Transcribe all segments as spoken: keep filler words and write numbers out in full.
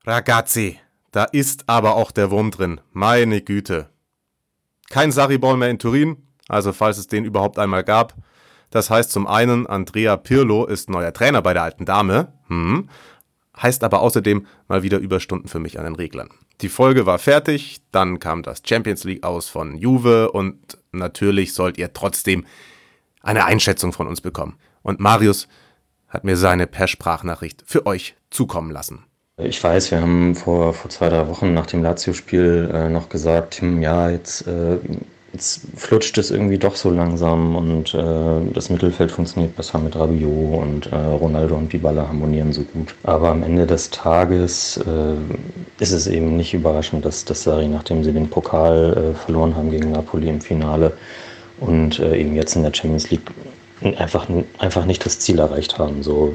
Ragazzi, da ist aber auch der Wurm drin. Meine Güte. Kein Sarri-Ball mehr in Turin, also falls es den überhaupt einmal gab. Das heißt zum einen, Andrea Pirlo ist neuer Trainer bei der alten Dame. Hm. Heißt aber außerdem mal wieder Überstunden für mich an den Reglern. Die Folge war fertig, dann kam das Champions League aus von Juve und natürlich sollt ihr trotzdem eine Einschätzung von uns bekommen. Und Marius hat mir seine per Sprachnachricht für euch zukommen lassen. Ich weiß, wir haben vor, vor zwei, drei Wochen nach dem Lazio-Spiel äh, noch gesagt, hm, ja, jetzt, äh, jetzt flutscht es irgendwie doch so langsam und äh, das Mittelfeld funktioniert besser mit Rabiot und äh, Ronaldo und Dybala harmonieren so gut. Aber am Ende des Tages äh, ist es eben nicht überraschend, dass, dass Sarri, nachdem sie den Pokal äh, verloren haben gegen Napoli im Finale und äh, eben jetzt in der Champions League einfach, einfach nicht das Ziel erreicht haben. So,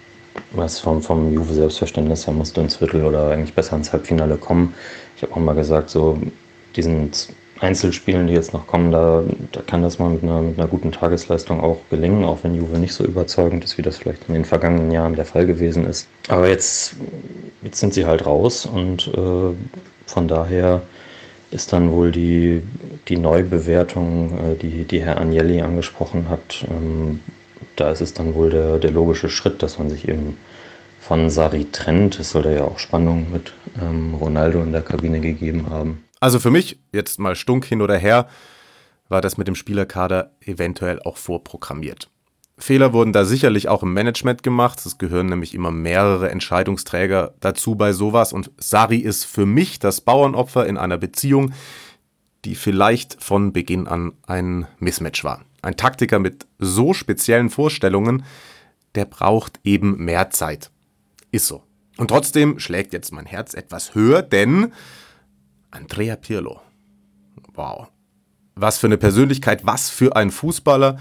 was vom, vom Juve-Selbstverständnis her musst du ins Viertel oder eigentlich besser ins Halbfinale kommen. Ich habe auch mal gesagt, so diesen Einzelspielen, die jetzt noch kommen, da, da kann das mal mit einer, mit einer guten Tagesleistung auch gelingen, auch wenn Juve nicht so überzeugend ist, wie das vielleicht in den vergangenen Jahren der Fall gewesen ist. Aber jetzt, jetzt sind sie halt raus und äh, von daher ist dann wohl die, die Neubewertung, äh, die, die Herr Agnelli angesprochen hat, ähm, da ist es dann wohl der, der logische Schritt, dass man sich eben von Sarri trennt. Es soll da ja auch Spannung mit ähm, Ronaldo in der Kabine gegeben haben. Also für mich, jetzt mal stunk hin oder her, war das mit dem Spielerkader eventuell auch vorprogrammiert. Fehler wurden da sicherlich auch im Management gemacht. Es gehören nämlich immer mehrere Entscheidungsträger dazu bei sowas. Und Sarri ist für mich das Bauernopfer in einer Beziehung, die vielleicht von Beginn an ein Mismatch war. Ein Taktiker mit so speziellen Vorstellungen, der braucht eben mehr Zeit. Ist so. Und trotzdem schlägt jetzt mein Herz etwas höher, denn Andrea Pirlo. Wow. Was für eine Persönlichkeit, was für ein Fußballer.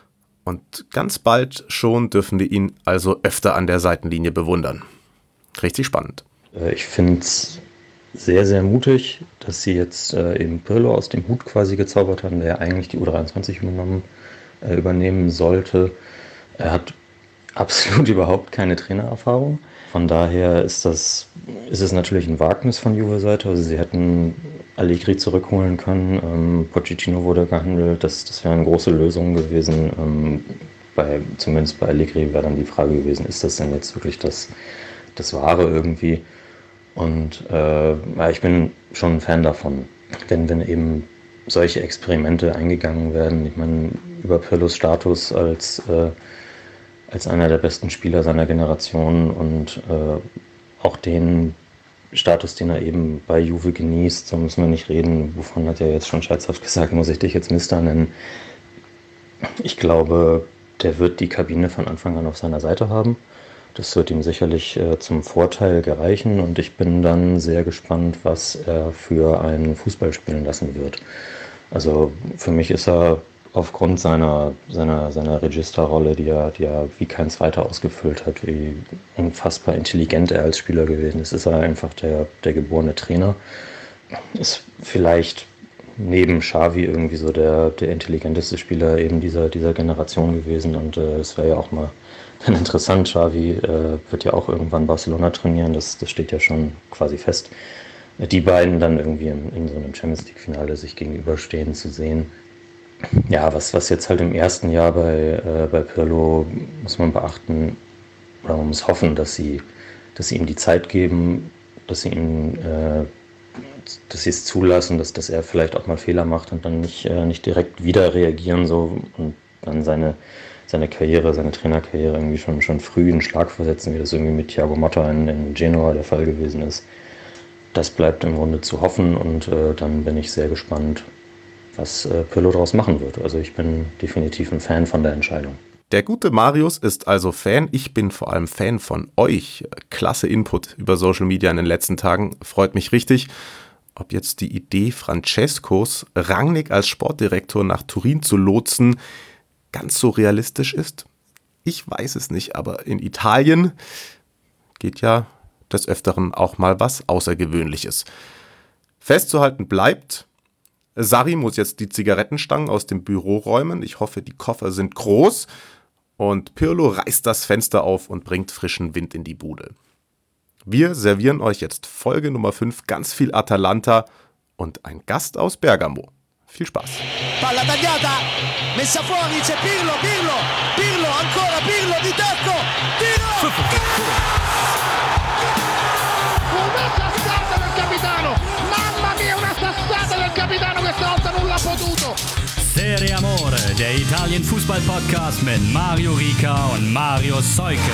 Und ganz bald schon dürfen wir ihn also öfter an der Seitenlinie bewundern. Richtig spannend. Ich finde es sehr, sehr mutig, dass sie jetzt äh, eben Pirlo aus dem Hut quasi gezaubert haben, der ja eigentlich die U dreiundzwanzig übernommen, äh, übernehmen sollte. Er hat absolut überhaupt keine Trainererfahrung. Von daher ist das, ist es natürlich ein Wagnis von Juve-Seite. Also sie hätten Allegri zurückholen können. Ähm, Pochettino wurde gehandelt. Das, das wäre eine große Lösung gewesen. Ähm, bei, zumindest bei Allegri wäre dann die Frage gewesen, ist das denn jetzt wirklich das, das Wahre irgendwie? Und äh, ja, ich bin schon ein Fan davon, wenn, wenn eben solche Experimente eingegangen werden. Ich meine, über Pirlos Status als, äh, als einer der besten Spieler seiner Generation und äh, auch den Status, den er eben bei Juve genießt, so müssen wir nicht reden. Wovon hat er jetzt schon scherzhaft gesagt, muss ich dich jetzt Mister nennen. Ich glaube, der wird die Kabine von Anfang an auf seiner Seite haben. Das wird ihm sicherlich äh, zum Vorteil gereichen und ich bin dann sehr gespannt, was er für einen Fußball spielen lassen wird. Also für mich ist er aufgrund seiner, seiner, seiner Registerrolle, die er, die er wie kein zweiter ausgefüllt hat, wie unfassbar intelligent er als Spieler gewesen ist, ist er einfach der, der geborene Trainer. Ist vielleicht neben Xavi irgendwie so der, der intelligenteste Spieler eben dieser, dieser Generation gewesen und äh, es wäre ja auch mal interessant. Xavi äh, wird ja auch irgendwann Barcelona trainieren, das, das steht ja schon quasi fest. Die beiden dann irgendwie in, in so einem Champions League-Finale sich gegenüberstehen zu sehen. Ja, was, was jetzt halt im ersten Jahr bei, äh, bei Pirlo muss man beachten, oder man muss hoffen, dass sie, dass sie ihm die Zeit geben, dass sie ihm äh, dass sie es zulassen, dass, dass er vielleicht auch mal Fehler macht und dann nicht, äh, nicht direkt wieder reagieren so und dann seine seine Karriere, seine Trainerkarriere irgendwie schon, schon früh einen Schlag versetzen, wie das irgendwie mit Thiago Motta in, in Genoa der Fall gewesen ist. Das bleibt im Grunde zu hoffen und äh, dann bin ich sehr gespannt, was äh, Pirlo daraus machen wird. Also ich bin definitiv ein Fan von der Entscheidung. Der gute Marius ist also Fan. Ich bin vor allem Fan von euch. Klasse Input über Social Media in den letzten Tagen. Freut mich richtig. Ob jetzt die Idee Francescos, Rangnick als Sportdirektor nach Turin zu lotsen, ganz so realistisch ist? Ich weiß es nicht, aber in Italien geht ja des Öfteren auch mal was Außergewöhnliches. Festzuhalten bleibt, Sarri muss jetzt die Zigarettenstangen aus dem Büro räumen. Ich hoffe, die Koffer sind groß. Und Pirlo reißt das Fenster auf und bringt frischen Wind in die Bude. Wir servieren euch jetzt Folge Nummer fünf, ganz viel Atalanta und ein Gast aus Bergamo. Viel Spaß. Palla tagliata, messa fuori, c'è Pirlo, Pirlo, Pirlo, ancora Pirlo di tacco, tiro! Una sassata del capitano, mamma mia, una sassata del capitano, questa volta non l'ha potuto. Serie Amore, der Italien-Fußball-Podcast mit Mario Rica und Mario Seuke.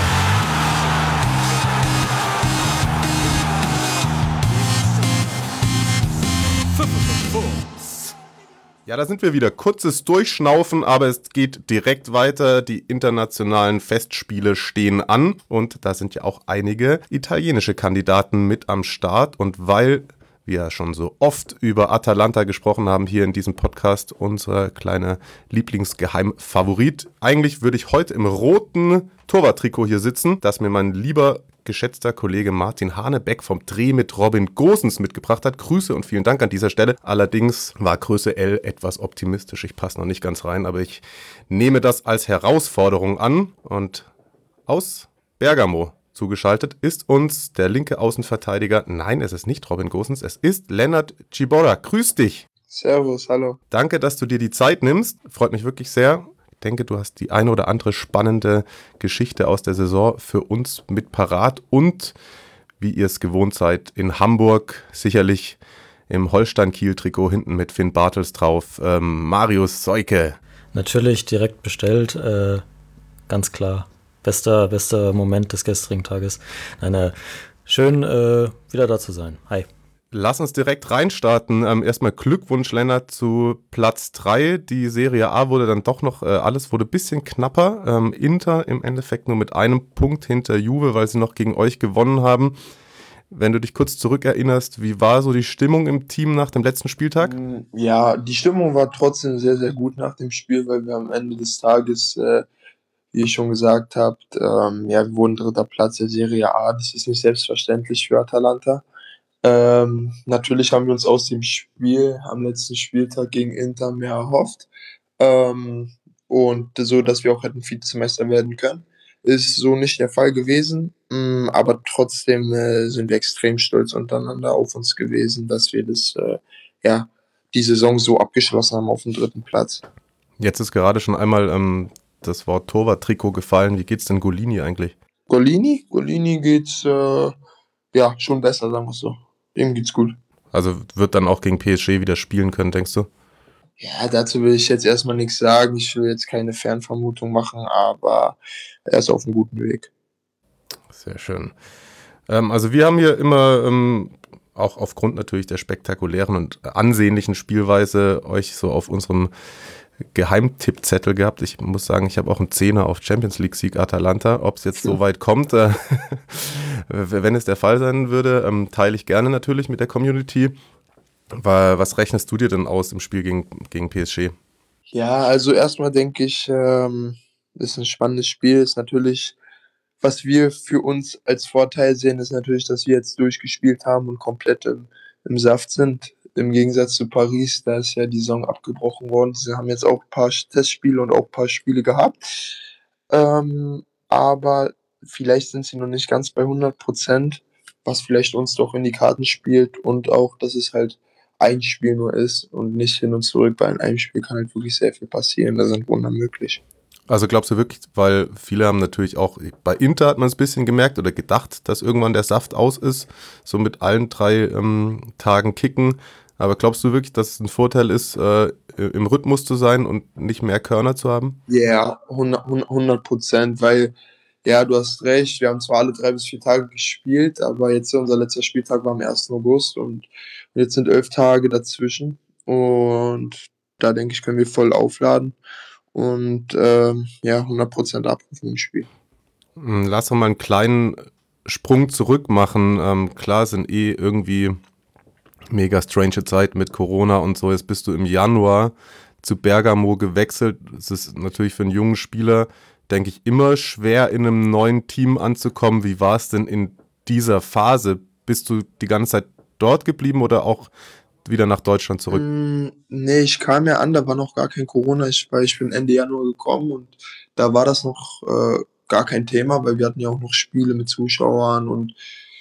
Ja, da sind wir wieder. Kurzes Durchschnaufen, aber es geht direkt weiter. Die internationalen Festspiele stehen an und da sind ja auch einige italienische Kandidaten mit am Start. Und weil wir ja schon so oft über Atalanta gesprochen haben hier in diesem Podcast, unser kleiner Lieblingsgeheimfavorit. Eigentlich würde ich heute im roten Torwarttrikot hier sitzen, das mir mein lieber geschätzter Kollege Martin Hanebeck vom Dreh mit Robin Gosens mitgebracht hat. Grüße und vielen Dank an dieser Stelle. Allerdings war Größe L etwas optimistisch. Ich passe noch nicht ganz rein, aber ich nehme das als Herausforderung an. Und aus Bergamo zugeschaltet ist uns der linke Außenverteidiger. Nein, es ist nicht Robin Gosens, es ist Lennart Ciborra. Grüß dich. Servus, hallo. Danke, dass du dir die Zeit nimmst. Freut mich wirklich sehr. Ich denke, du hast die eine oder andere spannende Geschichte aus der Saison für uns mit parat und, wie ihr es gewohnt seid, in Hamburg sicherlich im Holstein-Kiel-Trikot hinten mit Finn Bartels drauf. Ähm, Marius Seuke. Natürlich direkt bestellt, äh, ganz klar. Bester, bester Moment des gestrigen Tages. Nein, äh, schön äh, wieder da zu sein. Hi. Lass uns direkt reinstarten. Ähm, erstmal Glückwunsch, Lennart, zu Platz drei. Die Serie A wurde dann doch noch, äh, alles wurde ein bisschen knapper. Ähm, Inter im Endeffekt nur mit einem Punkt hinter Juve, weil sie noch gegen euch gewonnen haben. Wenn du dich kurz zurückerinnerst, wie war so die Stimmung im Team nach dem letzten Spieltag? Ja, die Stimmung war trotzdem sehr, sehr gut nach dem Spiel, weil wir am Ende des Tages, äh, wie ihr schon gesagt habt, ähm, ja, wir wurden dritter Platz der Serie A. Das ist nicht selbstverständlich für Atalanta. Ähm, natürlich haben wir uns aus dem Spiel am letzten Spieltag gegen Inter mehr erhofft. Ähm, und so, dass wir auch hätten Vizemeister werden können. Ist so nicht der Fall gewesen. Ähm, aber trotzdem äh, sind wir extrem stolz untereinander auf uns gewesen, dass wir das, äh, ja, die Saison so abgeschlossen haben auf dem dritten Platz. Jetzt ist gerade schon einmal ähm, das Wort Torwart-Trikot gefallen. Wie geht's denn Golini eigentlich? Golini? Golini geht's, äh, ja, schon besser, sagen wir es so. Ihm geht's gut. Also wird dann auch gegen P S G wieder spielen können, denkst du? Ja, dazu will ich jetzt erstmal nichts sagen. Ich will jetzt keine Fernvermutung machen, aber er ist auf einem guten Weg. Sehr schön. Ähm, also wir haben hier immer, ähm, auch aufgrund natürlich der spektakulären und ansehnlichen Spielweise, euch so auf unserem Geheimtippzettel gehabt. Ich muss sagen, ich habe auch einen Zehner auf Champions League-Sieg Atalanta. Ob es jetzt so weit kommt, äh, wenn es der Fall sein würde, ähm, teile ich gerne natürlich mit der Community. Weil, was rechnest du dir denn aus im Spiel gegen, gegen P S G? Ja, also erstmal denke ich, ähm, ist ein spannendes Spiel. Ist natürlich, was wir für uns als Vorteil sehen, ist natürlich, dass wir jetzt durchgespielt haben und komplett im, im Saft sind. Im Gegensatz zu Paris, da ist ja die Saison abgebrochen worden. Sie haben jetzt auch ein paar Testspiele und auch ein paar Spiele gehabt. Ähm, aber vielleicht sind sie noch nicht ganz bei hundert Prozent, was vielleicht uns doch in die Karten spielt. Und auch, dass es halt ein Spiel nur ist und nicht hin und zurück. Bei einem Spiel kann halt wirklich sehr viel passieren. Da sind Wunder möglich. Also glaubst du wirklich, weil viele haben natürlich auch, bei Inter hat man es ein bisschen gemerkt oder gedacht, dass irgendwann der Saft aus ist, so mit allen drei ähm, Tagen kicken. Aber glaubst du wirklich, dass es ein Vorteil ist, äh, im Rhythmus zu sein und nicht mehr Körner zu haben? Ja, yeah, hundert Prozent, weil, ja, du hast recht, wir haben zwar alle drei bis vier Tage gespielt, aber jetzt unser letzter Spieltag war am ersten August und jetzt sind elf Tage dazwischen und da denke ich, können wir voll aufladen und ähm, ja, hundert Prozent abrufen im Spiel. Lass doch mal einen kleinen Sprung zurück machen. Ähm, klar sind eh irgendwie mega strange Zeit mit Corona und so. Jetzt bist du im Januar zu Bergamo gewechselt. Es ist natürlich für einen jungen Spieler, denke ich, immer schwer, in einem neuen Team anzukommen. Wie war es denn in dieser Phase? Bist du die ganze Zeit dort geblieben oder auch wieder nach Deutschland zurück? Mm, nee, ich kam ja an, da war noch gar kein Corona. Ich, weil ich bin Ende Januar gekommen und da war das noch äh, gar kein Thema, weil wir hatten ja auch noch Spiele mit Zuschauern und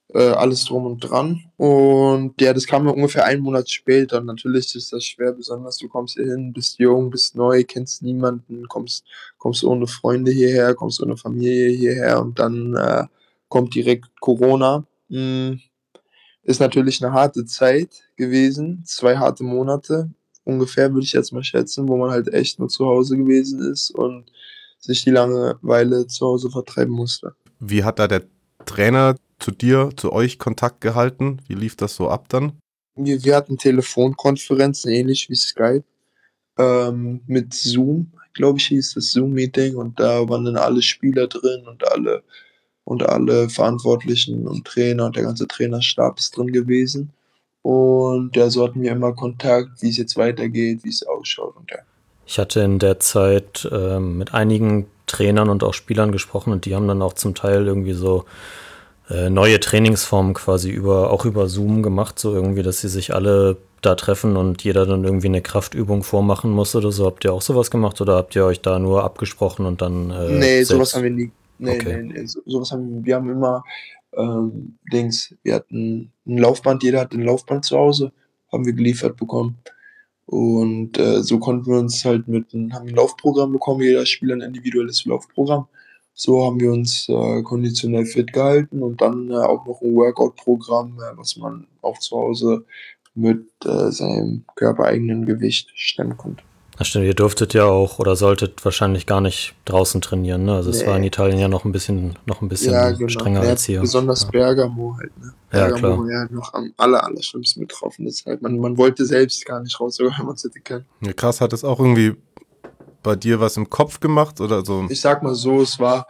äh, alles drum und dran. Und ja, das kam ja ungefähr einen Monat später. Und natürlich ist das schwer, besonders du kommst hier hin, bist jung, bist neu, kennst niemanden, kommst, kommst ohne Freunde hierher, kommst ohne Familie hierher und dann äh, kommt direkt Corona. Mm, Ist natürlich eine harte Zeit gewesen, zwei harte Monate ungefähr, würde ich jetzt mal schätzen, wo man halt echt nur zu Hause gewesen ist und sich die Langeweile zu Hause vertreiben musste. Wie hat da der Trainer zu dir, zu euch Kontakt gehalten? Wie lief das so ab dann? Wir, wir hatten Telefonkonferenzen, ähnlich wie Skype, ähm, mit Zoom, glaube ich, hieß das Zoom-Meeting und da waren dann alle Spieler drin und alle und alle Verantwortlichen und Trainer und der ganze Trainerstab ist drin gewesen. Und ja, so hatten wir immer Kontakt, wie es jetzt weitergeht, wie es ausschaut und ja. Ich hatte in der Zeit ähm, mit einigen Trainern und auch Spielern gesprochen und die haben dann auch zum Teil irgendwie so äh, neue Trainingsformen quasi über auch über Zoom gemacht, so irgendwie, dass sie sich alle da treffen und jeder dann irgendwie eine Kraftübung vormachen muss oder so. Habt ihr auch sowas gemacht oder habt ihr euch da nur abgesprochen und dann äh, Nee, selbst? sowas haben wir nie. Nee, Okay. nee, nee, so, sowas haben wir. Wir haben immer ähm, Dings, wir hatten ein Laufband, jeder hat ein Laufband zu Hause, haben wir geliefert bekommen. Und äh, so konnten wir uns halt mit einem, haben ein Laufprogramm bekommen, jeder Spieler ein individuelles Laufprogramm. So haben wir uns äh, konditionell fit gehalten und dann äh, auch noch ein Workout-Programm, äh, was man auch zu Hause mit äh, seinem körpereigenen Gewicht stemmen konnte. Das stimmt, ihr durftet ja auch oder solltet wahrscheinlich gar nicht draußen trainieren, ne? Also es war in Nee. Italien ja noch ein bisschen noch ein bisschen Ja, genau. strenger Ja, als hier. besonders Ja. Bergamo halt, ne? Ja, Bergamo klar. war ja noch am aller, aller schlimmsten betroffen. Das halt, man, man wollte selbst gar nicht raus, sogar wenn man es hätte können. Ja, krass, hat es auch irgendwie bei dir was im Kopf gemacht oder so? Ich sag mal so, es war,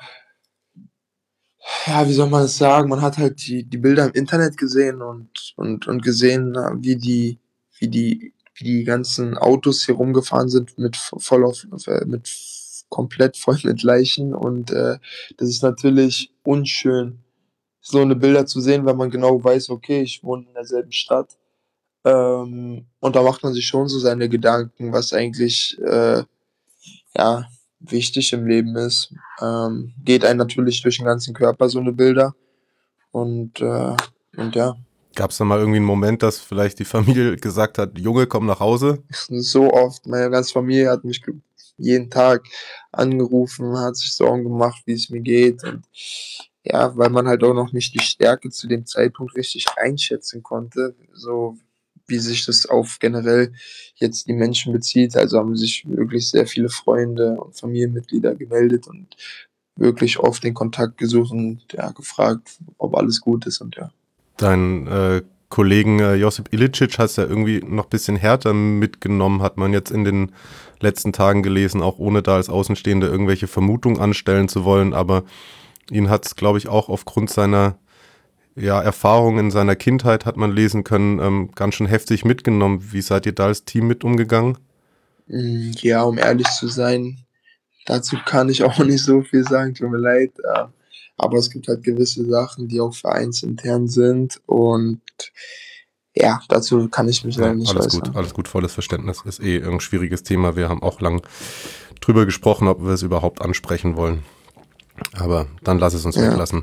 ja, wie soll man das sagen? Man hat halt die, die Bilder im Internet gesehen und, und, und gesehen, na, wie die, wie die, wie die ganzen Autos hier rumgefahren sind mit voll auf, äh, mit komplett voll mit Leichen und äh, das ist natürlich unschön, so eine Bilder zu sehen, weil man genau weiß, okay, ich wohne in derselben Stadt. Ähm, und da macht man sich schon so seine Gedanken, was eigentlich äh, ja, wichtig im Leben ist. Ähm, geht einem natürlich durch den ganzen Körper so eine Bilder. Und, äh, und ja, Gab es da mal irgendwie einen Moment, dass vielleicht die Familie gesagt hat, Junge, komm nach Hause? so oft, meine ganze Familie hat mich ge- jeden Tag angerufen, hat sich Sorgen gemacht, wie es mir geht. Und ja, weil man halt auch noch nicht die Stärke zu dem Zeitpunkt richtig einschätzen konnte, so wie sich das auf generell jetzt die Menschen bezieht. Also haben sich wirklich sehr viele Freunde und Familienmitglieder gemeldet und wirklich oft den Kontakt gesucht und ja, gefragt, ob alles gut ist und ja. Dein äh, Kollegen äh, Josip Ilicic hat es ja irgendwie noch ein bisschen härter mitgenommen, hat man jetzt in den letzten Tagen gelesen, auch ohne da als Außenstehende irgendwelche Vermutungen anstellen zu wollen, aber ihn hat es, glaube ich, auch aufgrund seiner ja, Erfahrungen in seiner Kindheit, hat man lesen können, ähm, ganz schön heftig mitgenommen. Wie seid ihr da als Team mit umgegangen? Mm, Ja, um ehrlich zu sein, dazu kann ich auch nicht so viel sagen, tut mir leid. äh, Aber es gibt halt gewisse Sachen, die auch vereinsintern sind und ja, dazu kann ich mich Ja, leider nicht alles äußern. gut, alles gut, volles Verständnis. Ist eh ein schwieriges Thema. Wir haben auch lang drüber gesprochen, ob wir es überhaupt ansprechen wollen. Aber dann lass es uns Ja. weglassen.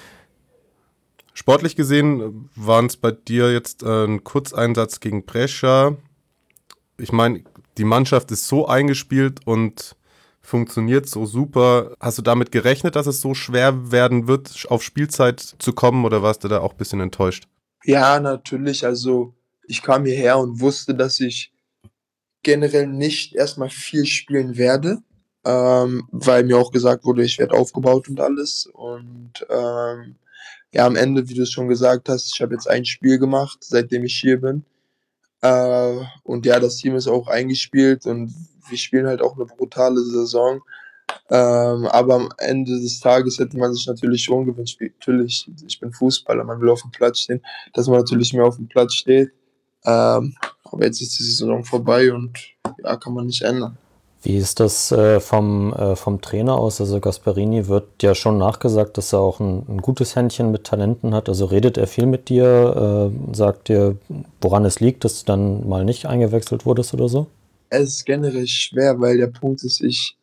Sportlich gesehen waren es bei dir jetzt äh, ein Kurzeinsatz gegen Brescia. Ich meine, die Mannschaft ist so eingespielt und funktioniert so super. Hast du damit gerechnet, dass es so schwer werden wird, auf Spielzeit zu kommen, oder warst du da auch ein bisschen enttäuscht? Ja, natürlich. Also ich kam hierher und wusste, dass ich generell nicht erstmal viel spielen werde, ähm, weil mir auch gesagt wurde, ich werde aufgebaut und alles. Und ähm, ja, am Ende, wie du es schon gesagt hast, ich habe jetzt ein Spiel gemacht, seitdem ich hier bin. Äh, und ja, das Team ist auch eingespielt und wir spielen halt auch eine brutale Saison. Ähm, aber am Ende des Tages hätte man sich natürlich schon gewünscht, wie- natürlich, ich bin Fußballer, man will auf dem Platz stehen, dass man natürlich mehr auf dem Platz steht. Ähm, aber jetzt ist die Saison vorbei und ja, kann man nicht ändern. Wie ist das äh, vom, äh, vom Trainer aus? Also Gasperini wird ja schon nachgesagt, dass er auch ein, ein gutes Händchen mit Talenten hat. Also redet er viel mit dir, äh, sagt dir, woran es liegt, dass du dann mal nicht eingewechselt wurdest oder so? Es ist generell schwer, weil der Punkt ist, ich,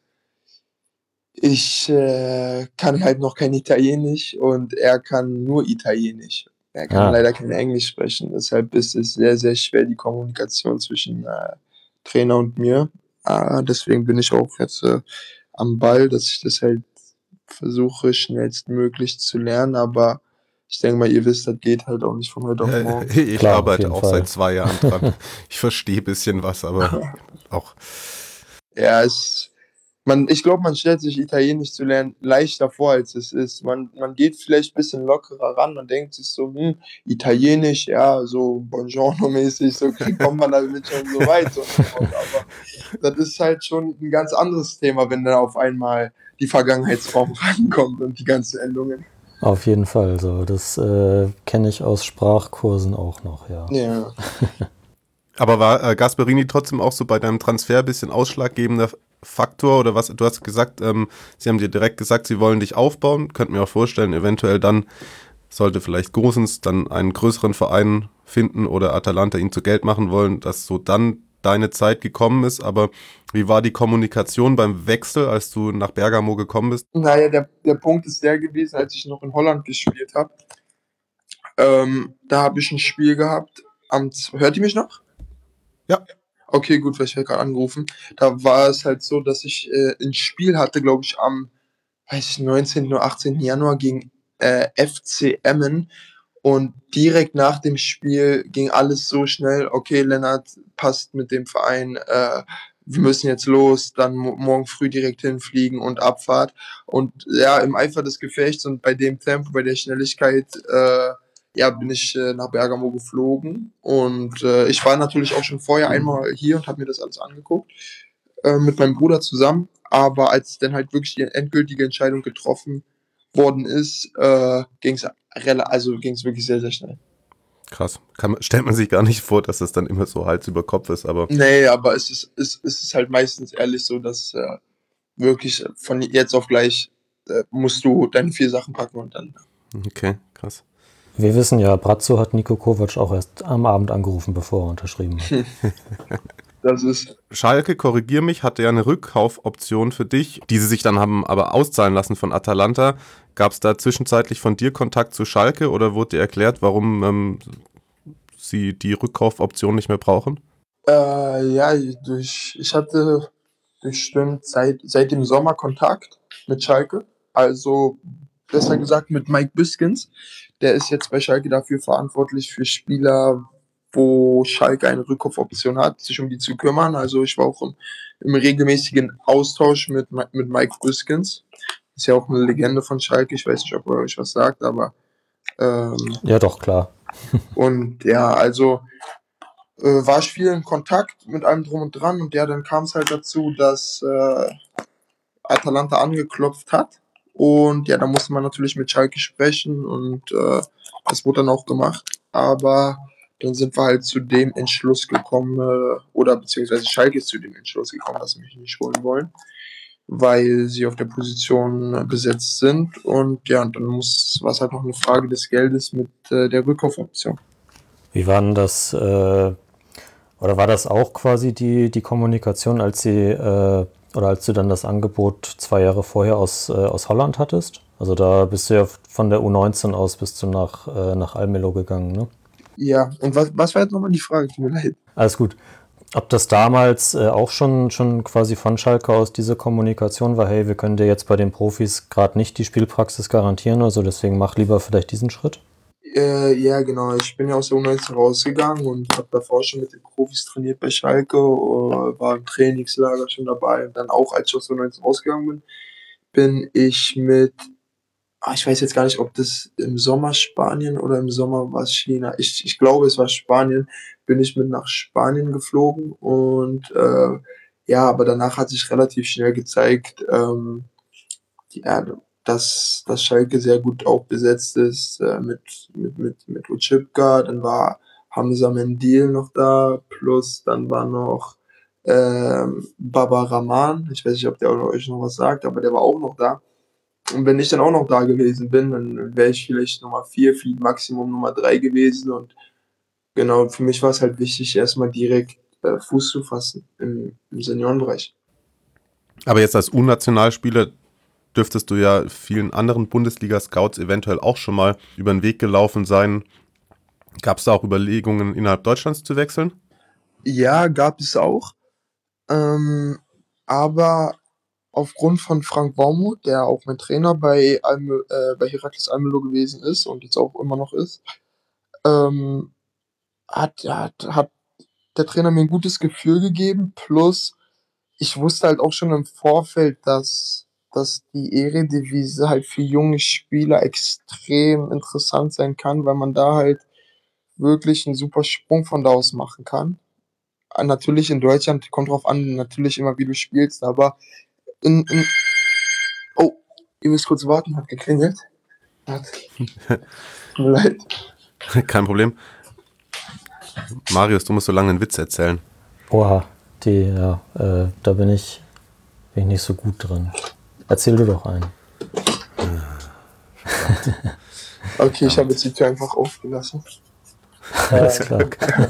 ich äh, kann halt noch kein Italienisch und er kann nur Italienisch. er kann Ah. leider kein Englisch sprechen. Deshalb ist es sehr, sehr schwer, die Kommunikation zwischen äh, Trainer und mir. Äh, deswegen bin ich auch jetzt äh, am Ball, dass ich das halt versuche, schnellstmöglich zu lernen. Aber ich denke mal, ihr wisst, das geht halt auch nicht von heute auf morgen. Ich Klar, auf arbeite jeden auch Fall. seit zwei Jahren dran. Ich verstehe ein bisschen was, aber auch. Ja, es, man, ich glaube, man stellt sich Italienisch zu lernen leichter vor, als es ist. Man, man geht vielleicht ein bisschen lockerer ran und denkt sich so, hm, Italienisch, ja, so Buongiorno-mäßig, so kriegt kommt man damit schon so weit. So. Aber das ist halt schon ein ganz anderes Thema, wenn dann auf einmal die Vergangenheitsform rankommt und die ganzen Endungen. Auf jeden Fall. So, das äh, kenne ich aus Sprachkursen auch noch, ja. Ja. Aber war äh, Gasperini trotzdem auch so bei deinem Transfer ein bisschen ausschlaggebender Faktor oder was? Du hast gesagt, ähm, sie haben dir direkt gesagt, sie wollen dich aufbauen. Könnt mir auch vorstellen, eventuell dann sollte vielleicht Gosens dann einen größeren Verein finden oder Atalanta ihn zu Geld machen wollen, dass so dann deine Zeit gekommen ist. Aber wie war die Kommunikation beim Wechsel, als du nach Bergamo gekommen bist? Naja, der, der Punkt ist der gewesen, als ich noch in Holland gespielt habe. Ähm, da habe ich ein Spiel gehabt. Am, Z- hört ihr mich noch? Ja. Okay, gut, weil ich werde gerade angerufen. Da war es halt so, dass ich äh, ein Spiel hatte, glaube ich, am weiß ich, neunzehnten oder achtzehnten Januar gegen äh, F C Emmen. Und direkt nach dem Spiel ging alles so schnell. Okay, Lennart passt mit dem Verein. Äh, wir müssen jetzt los. Dann mo- morgen früh direkt hinfliegen und Abfahrt. Und ja, im Eifer des Gefechts und bei dem Tempo, bei der Schnelligkeit, äh, ja, bin ich äh, nach Bergamo geflogen. Und äh, ich war natürlich auch schon vorher einmal hier und habe mir das alles angeguckt äh, mit meinem Bruder zusammen. Aber als dann halt wirklich die endgültige Entscheidung getroffen worden ist, äh, ging es also ging's wirklich sehr, sehr schnell. Krass. Kann, man- stellt man sich gar nicht vor, dass das dann immer so Hals über Kopf ist, aber Nee, aber es ist, es, es ist halt meistens ehrlich so, dass äh, wirklich von jetzt auf gleich äh, musst du deine vier Sachen packen und dann. okay, krass. Wir wissen ja, Brazzo hat Niko Kovac auch erst am Abend angerufen, bevor er unterschrieben hat. Das ist. Schalke, korrigier mich, hatte ja eine Rückkaufoption für dich, die sie sich dann haben aber auszahlen lassen von Atalanta. Gab es da zwischenzeitlich von dir Kontakt zu Schalke oder wurde dir erklärt, warum ähm, sie die Rückkaufoption nicht mehr brauchen? Äh, ja, durch, ich hatte bestimmt seit, seit dem Sommer Kontakt mit Schalke. Also besser gesagt mit Mike Biskins. Der ist jetzt bei Schalke dafür verantwortlich für Spieler, wo Schalke eine Rückkaufoption hat, sich um die zu kümmern. Also ich war auch im, im regelmäßigen Austausch mit, Mi- mit Mike Biskins. Ist ja auch eine Legende von Schalke. Ich weiß nicht, ob er euch was sagt, aber ähm, Ja, doch, klar. und ja, also äh, war ich viel in Kontakt mit allem drum und dran und ja, dann kam es halt dazu, dass äh, Atalanta angeklopft hat und ja, da musste man natürlich mit Schalke sprechen und äh, das wurde dann auch gemacht, aber dann sind wir halt zu dem Entschluss gekommen äh, oder beziehungsweise Schalke ist zu dem Entschluss gekommen, dass sie mich nicht holen wollen, weil sie auf der Position äh, besetzt sind und ja, und dann muss war es halt noch eine Frage des Geldes mit äh, der Rückkaufoption. Wie war denn das, äh, oder war das auch quasi die, die Kommunikation, als sie, äh, oder als du dann das Angebot zwei Jahre vorher aus, äh, aus Holland hattest? Also da bist du ja von der U neunzehn aus bist du nach, äh, nach Almelo gegangen, ne? Ja, und was, was war jetzt nochmal die Frage? Tut mir leid. Alles gut. Ob das damals äh, auch schon, schon quasi von Schalke aus diese Kommunikation war, hey, wir können dir jetzt bei den Profis gerade nicht die Spielpraxis garantieren, also deswegen mach lieber vielleicht diesen Schritt? Äh, ja, genau. Ich bin ja aus der U neunzehn rausgegangen und habe davor schon mit den Profis trainiert bei Schalke, äh, war im Trainingslager schon dabei. Und dann auch, als ich aus der U neunzehn rausgegangen bin, bin ich mit, ah, ich weiß jetzt gar nicht, ob das im Sommer Spanien oder im Sommer war es China. Ich, ich glaube, es war Spanien. Bin ich mit nach Spanien geflogen und äh, ja, aber danach hat sich relativ schnell gezeigt, ähm, ja, dass, dass Schalke sehr gut auch besetzt ist äh, mit, mit, mit, mit Uchipka, dann war Hamza Mendil noch da, plus dann war noch ähm, Baba Rahman, ich weiß nicht, ob der euch noch was sagt, aber der war auch noch da. Und wenn ich dann auch noch da gewesen bin, dann wäre ich vielleicht Nummer vier, vielleicht Maximum Nummer drei gewesen. Und genau, für mich war es halt wichtig, erstmal direkt äh, Fuß zu fassen im, im Seniorenbereich. Aber jetzt als U-Nationalspieler, dürftest du ja vielen anderen Bundesliga-Scouts eventuell auch schon mal über den Weg gelaufen sein. Gab es da auch Überlegungen, innerhalb Deutschlands zu wechseln? Ja, gab es auch. Ähm, aber aufgrund von Frank Wormuth, der auch mein Trainer bei, Alme, äh, bei Herakles Almelo gewesen ist und jetzt auch immer noch ist, ähm, hat, hat, hat der Trainer mir ein gutes Gefühl gegeben. Plus, ich wusste halt auch schon im Vorfeld, dass, dass die Eredivisie halt für junge Spieler extrem interessant sein kann, weil man da halt wirklich einen super Sprung von da aus machen kann. Ah, natürlich in Deutschland, kommt drauf an, natürlich immer, wie du spielst, aber in, in oh, ihr müsst kurz warten, hat geklingelt. Hat, tut mir leid. Kein Problem. Marius, du musst so lange einen Witz erzählen. Oha, die, ja, äh, da bin ich, bin ich nicht so gut drin. Erzähl du doch einen. Okay, ich habe jetzt die Tür einfach aufgelassen. Alles klar.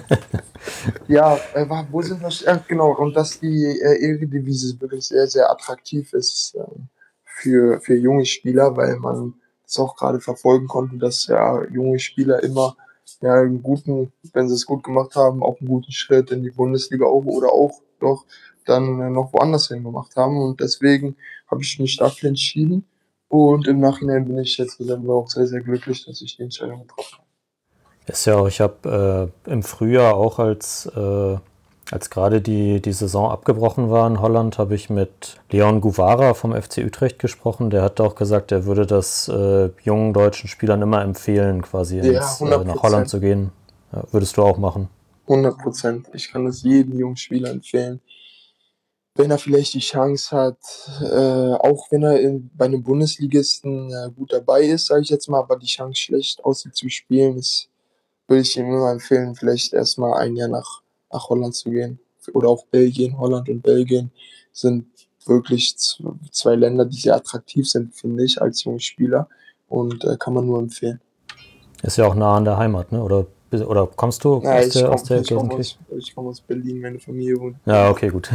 Ja, äh, wa- wo sind wir? Ja, genau, und dass die äh, Eredivisie wirklich sehr, sehr attraktiv ist ähm, für, für junge Spieler, weil man es auch gerade verfolgen konnte, dass ja junge Spieler immer ja, einen guten, wenn sie es gut gemacht haben, auch einen guten Schritt in die Bundesliga auch oder auch noch dann äh, noch woanders hin gemacht haben. Und deswegen habe ich mich dafür entschieden. Und im Nachhinein bin ich jetzt selber auch sehr, sehr glücklich, dass ich die Entscheidung getroffen habe. Ist ja auch, ich habe äh, im Frühjahr auch, als, äh, als gerade die, die Saison abgebrochen war in Holland, habe ich mit Leon Guvara vom F C Utrecht gesprochen. Der hat auch gesagt, er würde das äh, jungen deutschen Spielern immer empfehlen, quasi Ja, ins, äh, nach hundert Prozent. Holland zu gehen. Ja, würdest du auch machen? hundert Prozent. Ich kann es jedem jungen Spieler empfehlen. Wenn er vielleicht die Chance hat, äh, auch wenn er in, bei einem Bundesligisten äh, gut dabei ist, sage ich jetzt mal, aber die Chance schlecht aussieht zu spielen, ist, würde ich ihm immer empfehlen, vielleicht erstmal ein Jahr nach, nach Holland zu gehen. Oder auch Belgien. Holland und Belgien sind wirklich z- zwei Länder, die sehr attraktiv sind, finde ich, als junger Spieler. Und äh, kann man nur empfehlen. Ist ja auch nah an der Heimat, ne? Oder, oder kommst du Ja, aus ich der, aus komme der komm Gelsenkirchen? aus, ich komm aus Berlin, meine Familie wohnt. Ja, okay, gut.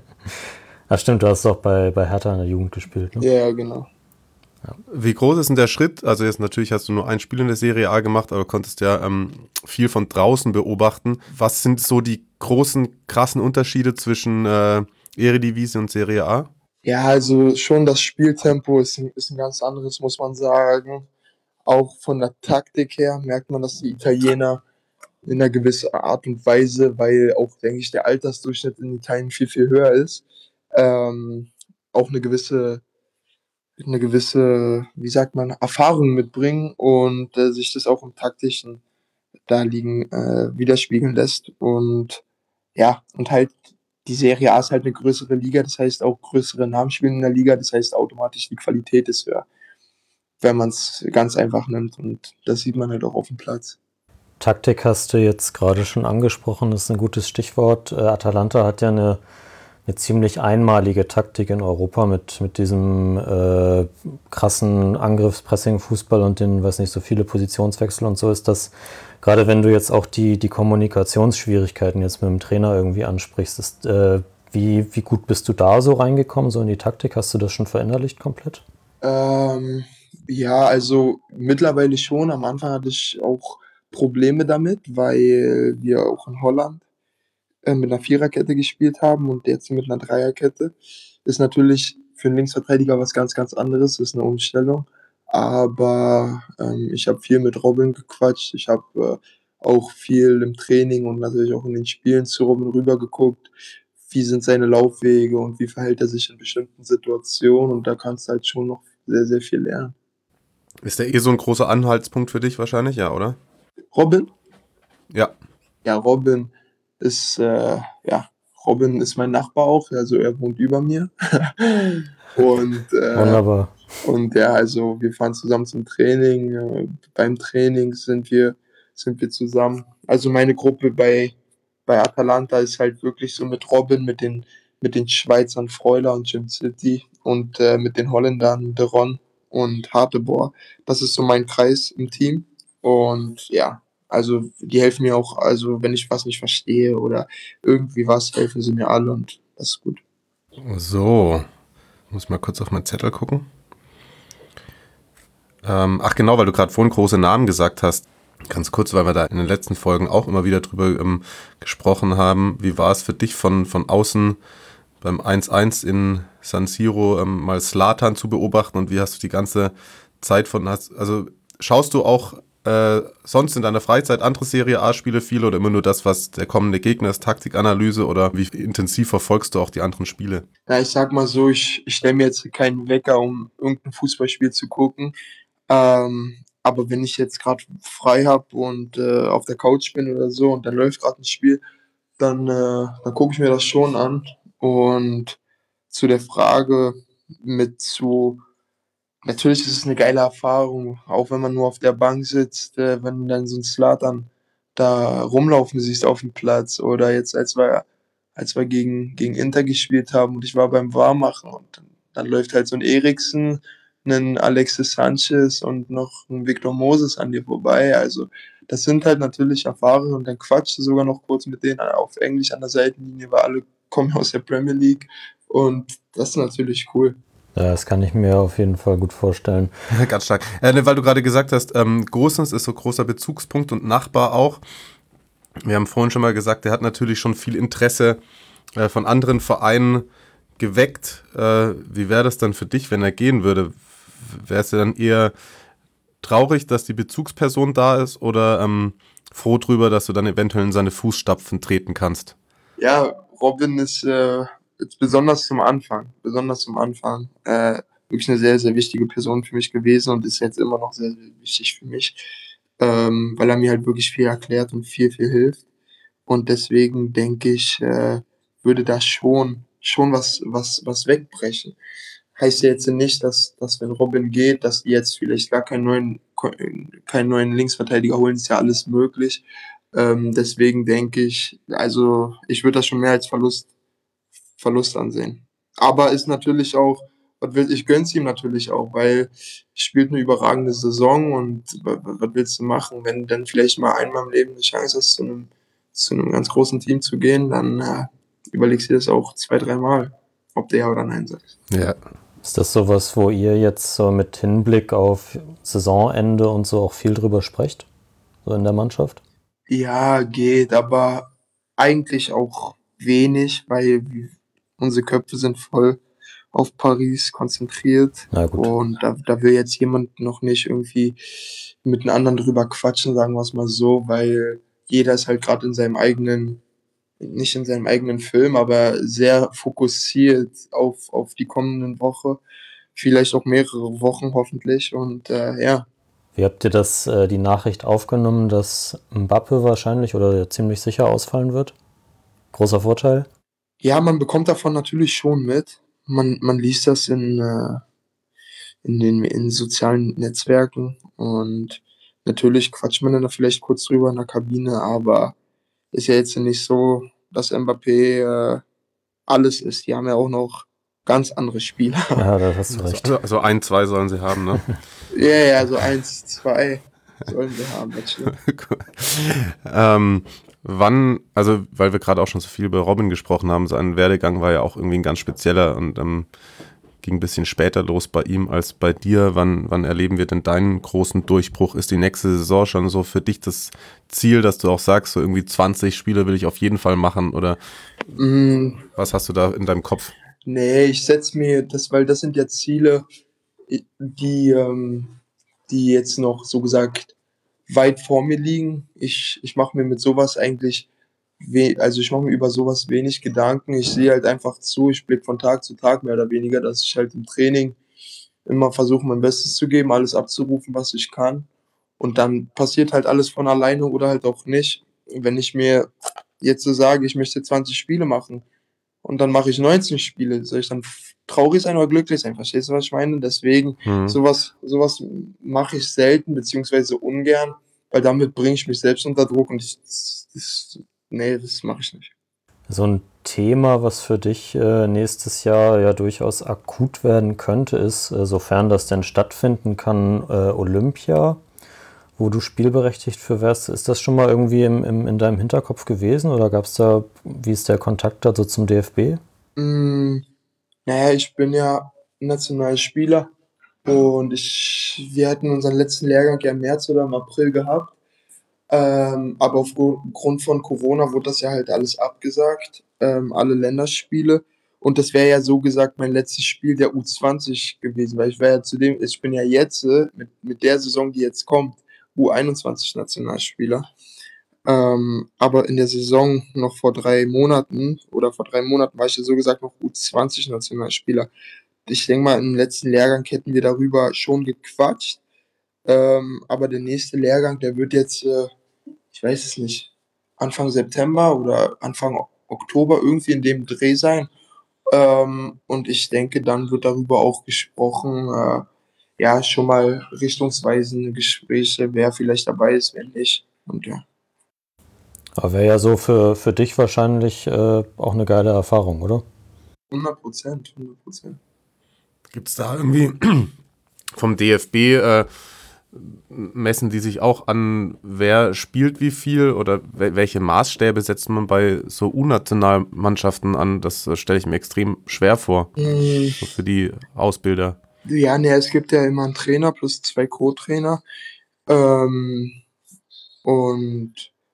Ja, stimmt, du hast doch bei, bei Hertha in der Jugend gespielt, ne? Ja, genau. Wie groß ist denn der Schritt? Also jetzt natürlich hast du nur ein Spiel in der Serie A gemacht, aber konntest ja ähm, viel von draußen beobachten. Was sind so die großen, krassen Unterschiede zwischen äh, Eredivisie und Serie A? Ja, also schon das Spieltempo ist ein, ist ein ganz anderes, muss man sagen. Auch von der Taktik her merkt man, dass die Italiener in einer gewissen Art und Weise, weil auch, denke ich, der Altersdurchschnitt in Italien viel, viel höher ist, ähm, auch eine gewisse, eine gewisse, wie sagt man, Erfahrung mitbringen und äh, sich das auch im taktischen da liegen äh, widerspiegeln lässt. Und ja, und halt die Serie A ist halt eine größere Liga, das heißt auch größere Namen spielen in der Liga, das heißt automatisch die Qualität ist höher, wenn man es ganz einfach nimmt. Und das sieht man halt auch auf dem Platz. Taktik hast du jetzt gerade schon angesprochen, das ist ein gutes Stichwort. Äh, Atalanta hat ja eine, eine ziemlich einmalige Taktik in Europa mit, mit diesem äh, krassen Angriffspressing-Fußball und den, weiß nicht, so viele Positionswechsel und so ist das, gerade wenn du jetzt auch die, die Kommunikationsschwierigkeiten jetzt mit dem Trainer irgendwie ansprichst, ist, äh, wie, wie gut bist du da so reingekommen, so in die Taktik? Hast du das schon verinnerlicht komplett? Ähm, ja, also mittlerweile schon. Am Anfang hatte ich auch Probleme damit, weil wir auch in Holland äh, mit einer Viererkette gespielt haben und jetzt mit einer Dreierkette. Ist natürlich für einen Linksverteidiger was ganz, ganz anderes, ist eine Umstellung. Aber ähm, ich habe viel mit Robin gequatscht. Ich habe äh, auch viel im Training und natürlich auch in den Spielen zu Robin rübergeguckt. Wie sind seine Laufwege und wie verhält er sich in bestimmten Situationen? Und da kannst du halt schon noch sehr, sehr viel lernen. Ist der eh so ein großer Anhaltspunkt für dich wahrscheinlich, ja, oder? Robin? Ja. Ja, Robin ist, äh, ja, Robin ist mein Nachbar auch, also er wohnt über mir. und, äh, Wunderbar. und ja, also wir fahren zusammen zum Training. Äh, beim Training sind wir, sind wir zusammen. Also meine Gruppe bei, bei Atalanta ist halt wirklich so mit Robin, mit den, mit den Schweizern Freuler und Jim City und äh, mit den Holländern De Ron und Harteboer. Das ist so mein Kreis im Team. Und ja, also die helfen mir auch, also wenn ich was nicht verstehe oder irgendwie was, helfen sie mir alle und das ist gut. So, muss mal kurz auf meinen Zettel gucken. Ähm, ach genau, weil du gerade vorhin große Namen gesagt hast. Ganz kurz, weil wir da in den letzten Folgen auch immer wieder drüber ähm, gesprochen haben. Wie war es für dich von, von außen beim eins eins in San Siro ähm, mal Zlatan zu beobachten und wie hast du die ganze Zeit von, hast, also schaust du auch äh, sonst in deiner Freizeit andere Serie A-Spiele viel oder immer nur das, was der kommende Gegner ist, Taktikanalyse oder wie intensiv verfolgst du auch die anderen Spiele? Ja, ich sag mal so, ich, ich stelle mir jetzt keinen Wecker, um irgendein Fußballspiel zu gucken. Ähm, aber wenn ich jetzt gerade frei habe und äh, auf der Couch bin oder so und dann läuft gerade ein Spiel, dann, äh, dann gucke ich mir das schon an. Und zu der Frage mit zu, natürlich ist es eine geile Erfahrung, auch wenn man nur auf der Bank sitzt, äh, wenn du dann so ein Zlatan da rumlaufen siehst auf dem Platz oder jetzt als wir, als wir gegen, gegen Inter gespielt haben und ich war beim Warmmachen und dann, dann läuft halt so ein Eriksen, ein Alexis Sanchez und noch ein Victor Moses an dir vorbei. Also das sind halt natürlich Erfahrungen und dann quatschst du sogar noch kurz mit denen auf Englisch an der Seitenlinie, weil alle kommen aus der Premier League und das ist natürlich cool. Ja, das kann ich mir auf jeden Fall gut vorstellen. Ganz stark. Äh, ne, weil du gerade gesagt hast, ähm, Gosens ist so großer Bezugspunkt und Nachbar auch. Wir haben vorhin schon mal gesagt, der hat natürlich schon viel Interesse äh, von anderen Vereinen geweckt. Äh, wie wäre das dann für dich, wenn er gehen würde? Wärst du dann eher traurig, dass die Bezugsperson da ist oder ähm, froh drüber, dass du dann eventuell in seine Fußstapfen treten kannst? Ja, Robin ist äh, jetzt besonders zum Anfang, besonders zum Anfang, äh, wirklich eine sehr, sehr wichtige Person für mich gewesen und ist jetzt immer noch sehr, sehr wichtig für mich, ähm, weil er mir halt wirklich viel erklärt und viel, viel hilft. Und deswegen denke ich, äh, würde da schon, schon was, was, was wegbrechen. Heißt ja jetzt nicht, dass, dass wenn Robin geht, dass die jetzt vielleicht gar keinen neuen, keinen neuen Linksverteidiger holen, ist ja alles möglich. Ähm, deswegen denke ich, also ich würde das schon mehr als Verlust, Verlust ansehen. Aber ist natürlich auch, was will, ich gönn's ihm natürlich auch, weil spielt eine überragende Saison und was, was willst du machen, wenn du dann vielleicht mal einmal im Leben eine Chance hast, zu einem, zu einem ganz großen Team zu gehen, dann äh, überlegst du das auch zwei, dreimal, ob der ja oder nein sagt. Ja. Ist das sowas, wo ihr jetzt so mit Hinblick auf Saisonende und so auch viel drüber sprecht? So in der Mannschaft? Ja, geht, aber eigentlich auch wenig, weil unsere Köpfe sind voll auf Paris konzentriert. Na gut. Und da, da will jetzt jemand noch nicht irgendwie mit einem anderen drüber quatschen, sagen wir es mal so, weil jeder ist halt gerade in seinem eigenen, nicht in seinem eigenen Film, aber sehr fokussiert auf, auf die kommenden Woche. Vielleicht auch mehrere Wochen hoffentlich. Und äh, ja. Wie habt ihr das, äh, die Nachricht aufgenommen, dass Mbappe wahrscheinlich oder ziemlich sicher ausfallen wird? Großer Vorteil? Ja, man bekommt davon natürlich schon mit. Man, man liest das in, äh, in den in sozialen Netzwerken und natürlich quatscht man dann da vielleicht kurz drüber in der Kabine, aber ist ja jetzt nicht so, dass Mbappé äh, alles ist. Die haben ja auch noch ganz andere Spieler. Ja, da hast du recht. Also, also ein, zwei sollen sie haben, ne? Ja, ja, so eins, zwei sollen wir haben, das stimmt. ähm, wann, also weil wir gerade auch schon so viel über Robin gesprochen haben, sein Werdegang war ja auch irgendwie ein ganz spezieller und ähm, ging ein bisschen später los bei ihm als bei dir. Wann, wann erleben wir denn deinen großen Durchbruch? Ist die nächste Saison schon so für dich das Ziel, dass du auch sagst, so irgendwie zwanzig Spiele will ich auf jeden Fall machen oder Mm, was hast du da in deinem Kopf? nee, ich setze mir das, weil das sind ja Ziele, die, ähm, die jetzt noch so gesagt weit vor mir liegen. Ich, ich mache mir mit sowas eigentlich, we also ich mache mir über sowas wenig Gedanken. Ich sehe halt einfach zu, ich blicke von Tag zu Tag mehr oder weniger, dass ich halt im Training immer versuche, mein Bestes zu geben, alles abzurufen, was ich kann. Und dann passiert halt alles von alleine oder halt auch nicht. Wenn ich mir jetzt so sage, ich möchte zwanzig Spiele machen und dann mache ich neunzehn Spiele, soll ich dann traurig sein oder glücklich sein? Verstehst du, was ich meine? Deswegen, Hm. sowas, sowas mache ich selten, beziehungsweise ungern, weil damit bringe ich mich selbst unter Druck und ich, das, das, nee, das mache ich nicht. So ein Thema, was für dich äh, nächstes Jahr ja durchaus akut werden könnte, ist, äh, sofern das denn stattfinden kann, äh, Olympia, wo du spielberechtigt für wärst. Ist das schon mal irgendwie im, im, in deinem Hinterkopf gewesen oder gab es da, wie ist der Kontakt dazu zum D F B? Mm, naja, ich bin ja Nationalspieler Und ich, wir hatten unseren letzten Lehrgang ja im März oder im April gehabt. Ähm, aber aufgrund von Corona wurde das ja halt alles abgesagt, ähm, alle Länderspiele. Und das wäre ja so gesagt mein letztes Spiel der U zwanzig gewesen, weil ich wäre ja zudem, ich bin ja jetzt äh, mit, mit der Saison, die jetzt kommt, U einundzwanzig Nationalspieler. Ähm, aber in der Saison noch vor drei Monaten oder vor drei Monaten war ich ja so gesagt noch U zwanzig Nationalspieler. Ich denke mal, im letzten Lehrgang hätten wir darüber schon gequatscht. Ähm, aber der nächste Lehrgang, der wird jetzt, äh, ich weiß es nicht, Anfang September oder Anfang Oktober irgendwie in dem Dreh sein. Ähm, und ich denke, dann wird darüber auch gesprochen, äh, ja, schon mal richtungsweisende Gespräche, wer vielleicht dabei ist, wer nicht. Und ja. Aber wäre ja so für, für dich wahrscheinlich äh, auch eine geile Erfahrung, oder? hundert Prozent, hundert Prozent. Gibt es da irgendwie vom D F B, äh, messen die sich auch an, wer spielt wie viel oder welche Maßstäbe setzt man bei so U-Nationalmannschaften an? Das äh, stelle ich mir extrem schwer vor, Mm, so für die Ausbilder. Ja, ne, es gibt ja immer einen Trainer plus zwei Co-Trainer. Ähm, und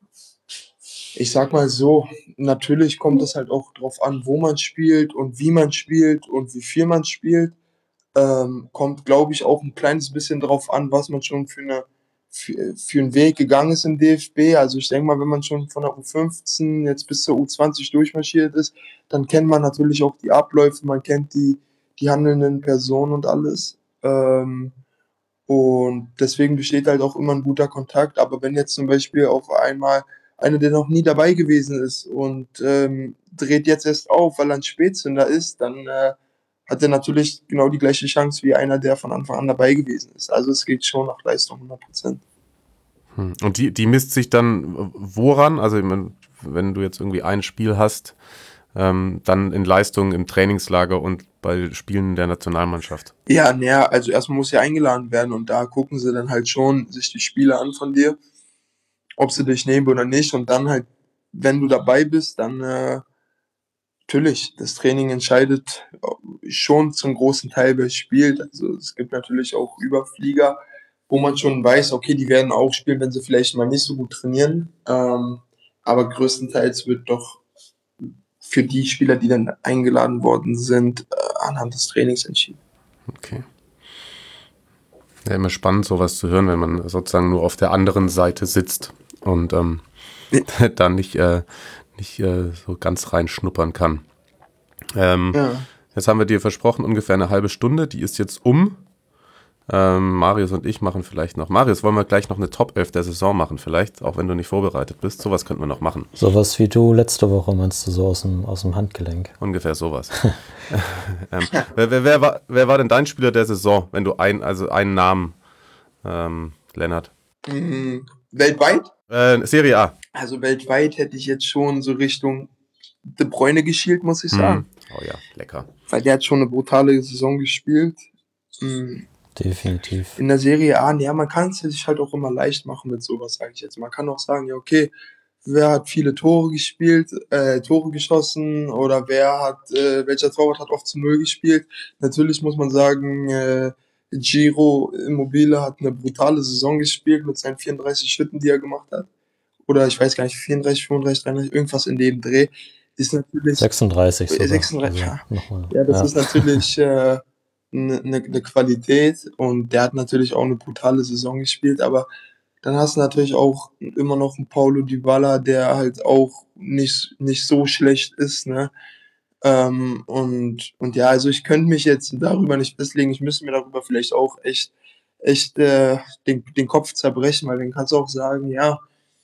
ich sag mal so, natürlich kommt es halt auch drauf an, wo man spielt und wie man spielt und wie viel man spielt. Ähm, kommt, glaube ich, auch ein kleines bisschen drauf an, was man schon für eine für, für einen Weg gegangen ist im D F B. Also ich denke mal, wenn man schon von der U fünfzehn jetzt bis zur U zwanzig durchmarschiert ist, dann kennt man natürlich auch die Abläufe, man kennt die, die handelnden Personen und alles. Ähm, und deswegen besteht halt auch immer ein guter Kontakt. Aber wenn jetzt zum Beispiel auf einmal einer, der noch nie dabei gewesen ist und ähm, dreht jetzt erst auf, weil er ein Spätzünder ist, dann äh, hat er natürlich genau die gleiche Chance wie einer, der von Anfang an dabei gewesen ist. Also es geht schon nach Leistung hundert Prozent. Hm. Und die, die misst sich dann woran? Also ich mein, wenn du jetzt irgendwie ein Spiel hast, ähm, dann in Leistung im Trainingslager und bei Spielen der Nationalmannschaft. Ja, naja, also erstmal muss ja eingeladen werden und da gucken sie dann halt schon sich die Spiele an von dir, ob sie dich nehmen oder nicht. Und dann halt, wenn du dabei bist, dann äh, natürlich, das Training entscheidet schon zum großen Teil, wer spielt. Also es gibt natürlich auch Überflieger, wo man schon weiß, okay, die werden auch spielen, wenn sie vielleicht mal nicht so gut trainieren. Ähm, aber größtenteils wird doch für die Spieler, die dann eingeladen worden sind, äh, anhand des Trainings entschieden. Okay. Ja, immer spannend, sowas zu hören, wenn man sozusagen nur auf der anderen Seite sitzt und ähm, ja. dann nicht, äh, nicht äh, so ganz reinschnuppern kann. Ähm, Ja. Jetzt haben wir dir versprochen, ungefähr eine halbe Stunde, die ist jetzt um. Ähm, Marius und ich machen vielleicht noch. Marius, wollen wir gleich noch eine Top elf der Saison machen vielleicht, auch wenn du nicht vorbereitet bist. Sowas könnten wir noch machen. Sowas wie du letzte Woche meinst du, so aus dem, aus dem Handgelenk. Ungefähr sowas. ähm, wer, wer, wer, war, wer war denn dein Spieler der Saison, wenn du ein, also einen Namen, ähm, Lennart? Mhm. Weltweit? Äh, Serie A. Also weltweit hätte ich jetzt schon so Richtung De Bruyne geschielt, muss ich sagen. Hm. Oh ja, lecker. Weil der hat schon eine brutale Saison gespielt. Mhm. Definitiv. In der Serie A, ja, man kann es sich halt auch immer leicht machen mit sowas, sage ich jetzt. Man kann auch sagen, ja, okay, wer hat viele Tore gespielt, äh, Tore geschossen oder wer hat, äh, welcher Torwart hat oft zu Null gespielt. Natürlich muss man sagen, äh, Giro Immobile hat eine brutale Saison gespielt mit seinen vierunddreißig Schritten, die er gemacht hat. Oder ich weiß gar nicht, vierunddreißig, fünfunddreißig, dreiunddreißig, irgendwas in dem Dreh. Ist natürlich sechsunddreißig sogar. sechsunddreißig, Also, ja. nochmal. Ja, das Ja. ist natürlich äh, eine ne, ne Qualität und der hat natürlich auch eine brutale Saison gespielt, aber dann hast du natürlich auch immer noch einen Paulo Dybala, der halt auch nicht, nicht so schlecht ist, ne? Ähm, und, und ja, also ich könnte mich jetzt darüber nicht festlegen, ich müsste mir darüber vielleicht auch echt, echt äh, den, den Kopf zerbrechen, weil dann kannst du auch sagen, ja,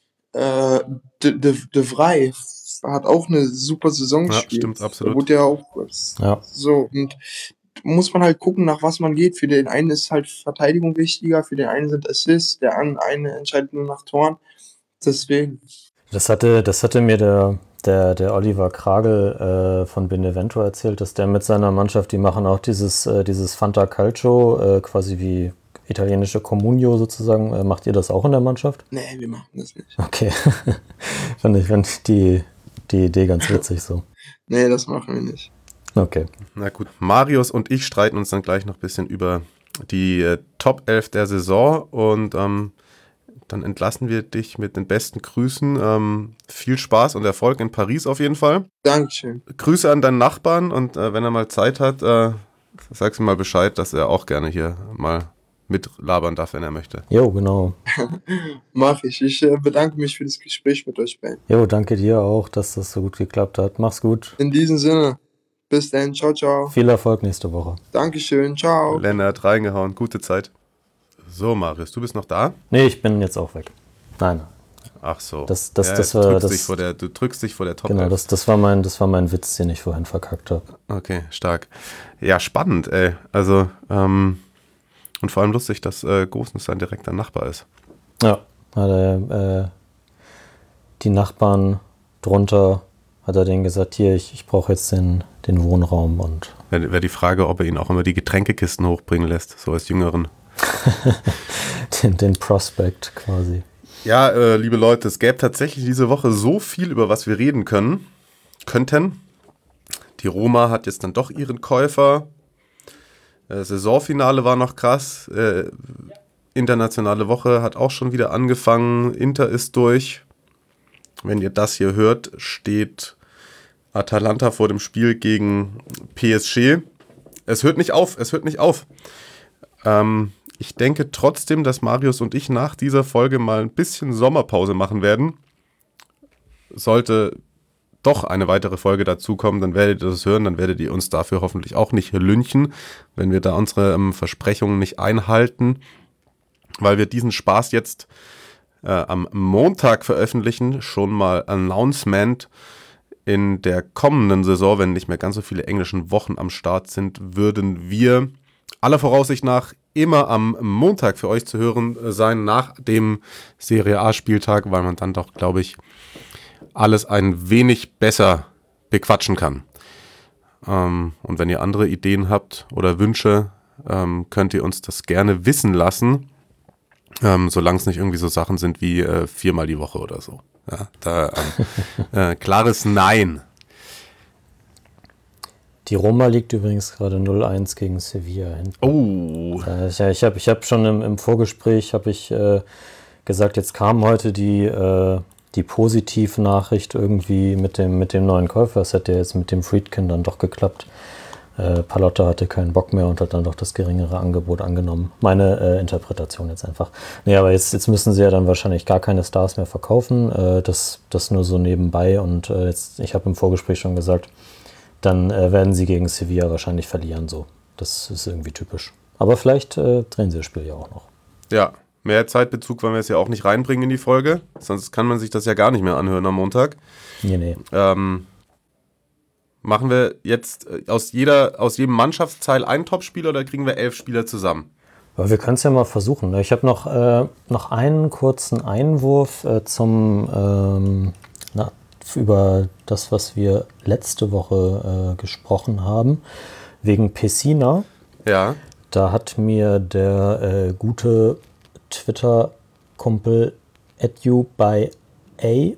äh, De, De, De Vrij hat auch eine super Saison Ja, gespielt. stimmt, Da absolut. wurde ja auch Ja. so, und muss man halt gucken, nach was man geht. Für den einen ist halt Verteidigung wichtiger, für den einen sind Assists, der eine entscheidet nur nach Toren. Deswegen. Das hatte, das hatte mir der, der, der Oliver Kragel äh, von Benevento erzählt, dass der mit seiner Mannschaft, die machen auch dieses, äh, dieses Fanta Calcio, äh, quasi wie italienische Comunio sozusagen. Äh, macht ihr das auch in der Mannschaft? Nee, wir machen das nicht. Okay. Fand ich, fand ich die, die Idee ganz witzig so. Nee, das machen wir nicht. Okay. Na gut, Marius und ich streiten uns dann gleich noch ein bisschen über die äh, Top elf der Saison und ähm, dann entlassen wir dich mit den besten Grüßen. Ähm, viel Spaß und Erfolg in Paris auf jeden Fall. Dankeschön. Grüße an deinen Nachbarn und äh, wenn er mal Zeit hat, äh, sag's ihm mal Bescheid, dass er auch gerne hier mal mitlabern darf, wenn er möchte. Jo, genau. Mach ich. Ich äh, bedanke mich für das Gespräch mit euch beiden. Jo, danke dir auch, dass das so gut geklappt hat. Mach's gut. In diesem Sinne, bis dann. Ciao, ciao. Viel Erfolg nächste Woche. Dankeschön. Ciao. Lennart, reingehauen. Gute Zeit. So, Marius, du bist noch da? Nee, ich bin jetzt auch weg. Nein. Ach so. Das, das, ja, das du, war, drückst das, dich vor der, du drückst dich vor der Top Genau, elf. das, das, war mein, das war mein Witz, den ich vorhin verkackt habe. Okay, stark. Ja, spannend, ey. Also, ähm, und vor allem lustig, dass äh, Gosens sein direkter Nachbar ist. Ja, hat er, äh, die Nachbarn drunter, hat er denen gesagt, hier, ich, ich brauche jetzt den, den Wohnraum und... Wäre wär die Frage, ob er ihn auch immer die Getränkekisten hochbringen lässt, so als Jüngeren. den, den Prospect quasi. Ja, äh, liebe Leute, es gäbe tatsächlich diese Woche so viel, über was wir reden können, könnten. Die Roma hat jetzt dann doch ihren Käufer. Äh, Saisonfinale war noch krass. Äh, internationale Woche hat auch schon wieder angefangen. Inter ist durch. Wenn ihr das hier hört, steht Atalanta vor dem Spiel gegen P S G. Es hört nicht auf, es hört nicht auf. Ähm, ich denke trotzdem, dass Marius und ich nach dieser Folge mal ein bisschen Sommerpause machen werden. Sollte doch eine weitere Folge dazukommen, dann werdet ihr das hören, dann werdet ihr uns dafür hoffentlich auch nicht lynchen, wenn wir da unsere ähm, Versprechungen nicht einhalten, weil wir diesen Spaß jetzt äh, am Montag veröffentlichen, schon mal Announcement. In der kommenden Saison, wenn nicht mehr ganz so viele englischen Wochen am Start sind, würden wir aller Voraussicht nach immer am Montag für euch zu hören sein, nach dem Serie A-Spieltag, weil man dann doch, glaube ich, alles ein wenig besser bequatschen kann. Ähm, und wenn ihr andere Ideen habt oder Wünsche, ähm, könnt ihr uns das gerne wissen lassen, ähm, solange es nicht irgendwie so Sachen sind wie äh, viermal die Woche oder so. Ja, da ähm, äh, klares Nein. Die Roma liegt übrigens gerade null eins gegen Sevilla hinten. Oh. Äh, ich ich habe ich hab schon im, im Vorgespräch habe ich äh, gesagt, jetzt kam heute die, äh, die Positivnachricht irgendwie mit dem, mit dem neuen Käufer. Es hätte jetzt mit dem Friedkin dann doch geklappt. Äh, Pallotta hatte keinen Bock mehr und hat dann doch das geringere Angebot angenommen. Meine äh, Interpretation jetzt einfach. Nee, aber jetzt, jetzt müssen sie ja dann wahrscheinlich gar keine Stars mehr verkaufen. Äh, das, das nur so nebenbei. Und äh, jetzt, ich habe im Vorgespräch schon gesagt, dann äh, werden sie gegen Sevilla wahrscheinlich verlieren. So. Das ist irgendwie typisch. Aber vielleicht äh, drehen sie das Spiel ja auch noch. Ja, mehr Zeitbezug wollen wir jetzt ja auch nicht reinbringen in die Folge. Sonst kann man sich das ja gar nicht mehr anhören am Montag. Nee, nee. Ähm, machen wir jetzt aus, jeder, aus jedem Mannschaftsteil einen Topspieler oder kriegen wir elf Spieler zusammen? Aber wir können es ja mal versuchen. Ich habe noch, äh, noch einen kurzen Einwurf äh, zum ähm, na, über das, was wir letzte Woche äh, gesprochen haben, wegen Pessina. Ja. Da hat mir der äh, gute Twitter-Kumpel edu by A,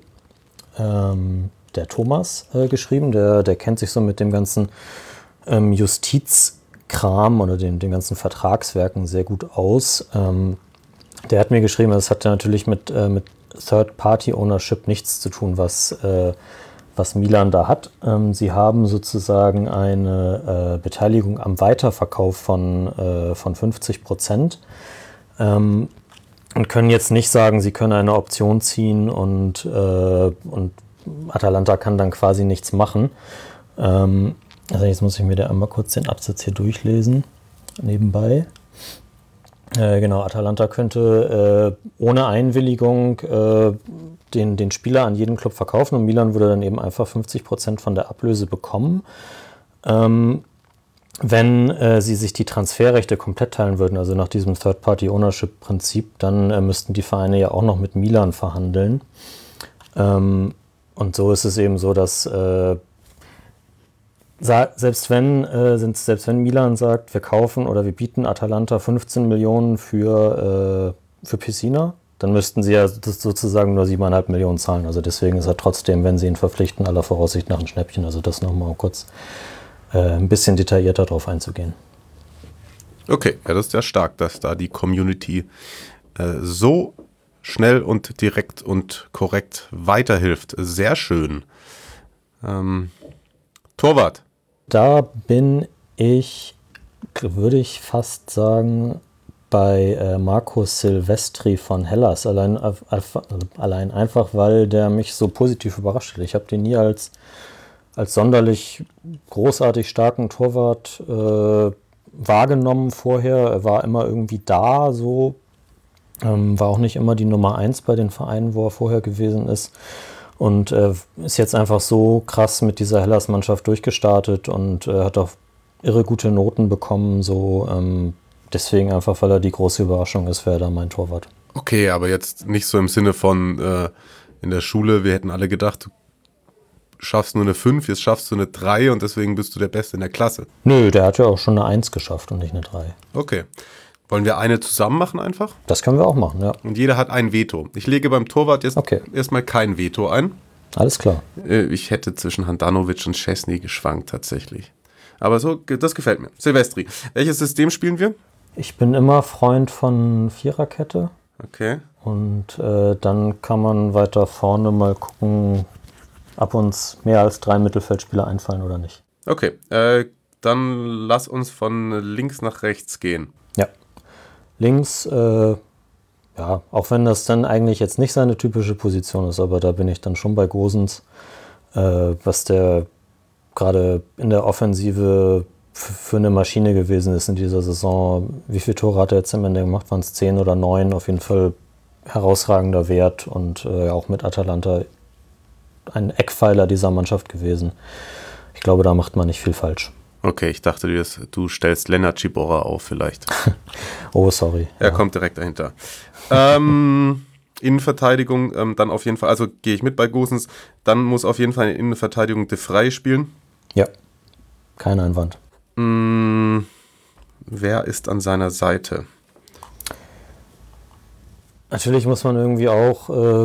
ähm, der Thomas, äh, geschrieben. Der, der kennt sich so mit dem ganzen ähm, Justizkram oder den, den ganzen Vertragswerken sehr gut aus. Ähm, der hat mir geschrieben, das hat natürlich mit, äh, mit Third-Party-Ownership nichts zu tun, was, äh, was Milan da hat. Ähm, sie haben sozusagen eine äh, Beteiligung am Weiterverkauf von, äh, von fünfzig Prozent. Ähm, und können jetzt nicht sagen, sie können eine Option ziehen und, äh, und Atalanta kann dann quasi nichts machen. Ähm, also jetzt muss ich mir da einmal kurz den Absatz hier durchlesen, nebenbei. Äh, genau, Atalanta könnte äh, ohne Einwilligung äh, den, den Spieler an jeden Club verkaufen und Milan würde dann eben einfach fünfzig Prozent von der Ablöse bekommen. Ähm, Wenn äh, sie sich die Transferrechte komplett teilen würden, also nach diesem Third-Party-Ownership-Prinzip, dann äh, müssten die Vereine ja auch noch mit Milan verhandeln. Ähm, und so ist es eben so, dass äh, selbst, wenn, äh, sind, selbst wenn Milan sagt, wir kaufen oder wir bieten Atalanta fünfzehn Millionen für, äh, für Pessina, dann müssten sie ja das sozusagen nur sieben Komma fünf Millionen zahlen. Also deswegen ist er trotzdem, wenn sie ihn verpflichten, aller Voraussicht nach ein Schnäppchen. Also das nochmal kurz ein bisschen detaillierter drauf einzugehen. Okay, ja, das ist ja stark, dass da die Community äh, so schnell und direkt und korrekt weiterhilft. Sehr schön. Ähm, Torwart. Da bin ich, würde ich fast sagen, bei äh, Marco Silvestri von Hellas. Allein, äh, allein einfach, weil der mich so positiv überrascht hat. Ich habe den nie als, als sonderlich großartig starken Torwart äh, wahrgenommen vorher. Er war immer irgendwie da, so. Ähm, war auch nicht immer die Nummer eins bei den Vereinen, wo er vorher gewesen ist. Und äh, ist jetzt einfach so krass mit dieser Hellas-Mannschaft durchgestartet und äh, hat auch irre gute Noten bekommen. So, ähm, deswegen einfach, weil er die große Überraschung ist, wäre da mein Torwart. Okay, aber jetzt nicht so im Sinne von äh, in der Schule, wir hätten alle gedacht, du schaffst nur eine fünf, jetzt schaffst du eine drei und deswegen bist du der Beste in der Klasse. Nö, der hat ja auch schon eine eins geschafft und nicht eine drei. Okay. Wollen wir eine zusammen machen einfach? Das können wir auch machen, ja. Und jeder hat ein Veto. Ich lege beim Torwart jetzt Okay. erstmal kein Veto ein. Alles klar. Äh, Ich hätte zwischen Handanovic und Szczesny geschwankt tatsächlich. Aber so, das gefällt mir. Silvestri, welches System spielen wir? Ich bin immer Freund von Viererkette. Okay. Und äh, dann kann man weiter vorne mal gucken, ob uns mehr als drei Mittelfeldspieler einfallen oder nicht. Okay, äh, dann lass uns von links nach rechts gehen. Ja. Links, äh, ja, auch wenn das dann eigentlich jetzt nicht seine typische Position ist, aber da bin ich dann schon bei Gosens, äh, was der gerade in der Offensive f- für eine Maschine gewesen ist in dieser Saison. Wie viele Tore hat er jetzt am Ende gemacht? Waren es zehn oder neun? Auf jeden Fall herausragender Wert und äh, auch mit Atalanta ein Eckpfeiler dieser Mannschaft gewesen. Ich glaube, da macht man nicht viel falsch. Okay, ich dachte, du, du stellst Lennart Ciborra auf vielleicht. Oh, sorry. Er Ja. kommt direkt dahinter. ähm, Innenverteidigung, ähm, dann auf jeden Fall, also gehe ich mit bei Gosens, dann muss auf jeden Fall in Innenverteidigung De Vrij spielen. Ja, kein Einwand. Mm, wer ist an seiner Seite? Natürlich muss man irgendwie auch, äh,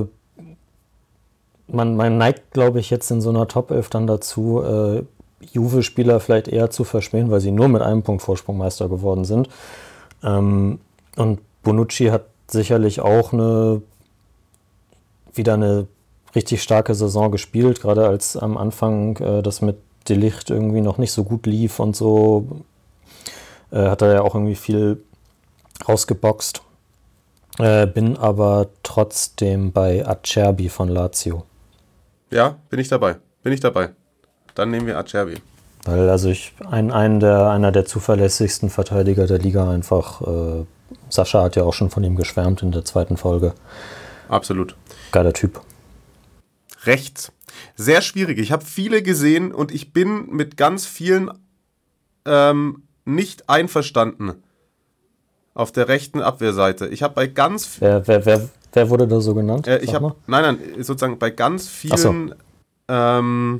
man, man neigt, glaube ich, jetzt in so einer Top elf dann dazu, äh, Juve-Spieler vielleicht eher zu verschmähen, weil sie nur mit einem Punkt Vorsprung Meister geworden sind. Ähm, und Bonucci hat sicherlich auch eine, wieder eine richtig starke Saison gespielt, gerade als am Anfang äh, das mit De Ligt irgendwie noch nicht so gut lief und so, äh, hat er ja auch irgendwie viel rausgeboxt. Äh, bin aber trotzdem bei Acerbi von Lazio. Ja, bin ich dabei. Bin ich dabei. Dann nehmen wir Acerbi. Weil also ich ein, ein der, einer der zuverlässigsten Verteidiger der Liga einfach, äh, Sascha hat ja auch schon von ihm geschwärmt in der zweiten Folge. Absolut. Geiler Typ. Rechts. Sehr schwierig. Ich habe viele gesehen und ich bin mit ganz vielen ähm, nicht einverstanden auf der rechten Abwehrseite. Ich habe bei ganz Wer, wer, wer, wer wurde da so genannt? Äh, ich Sag habe, mal. nein, nein, sozusagen bei ganz Ach so. vielen ähm,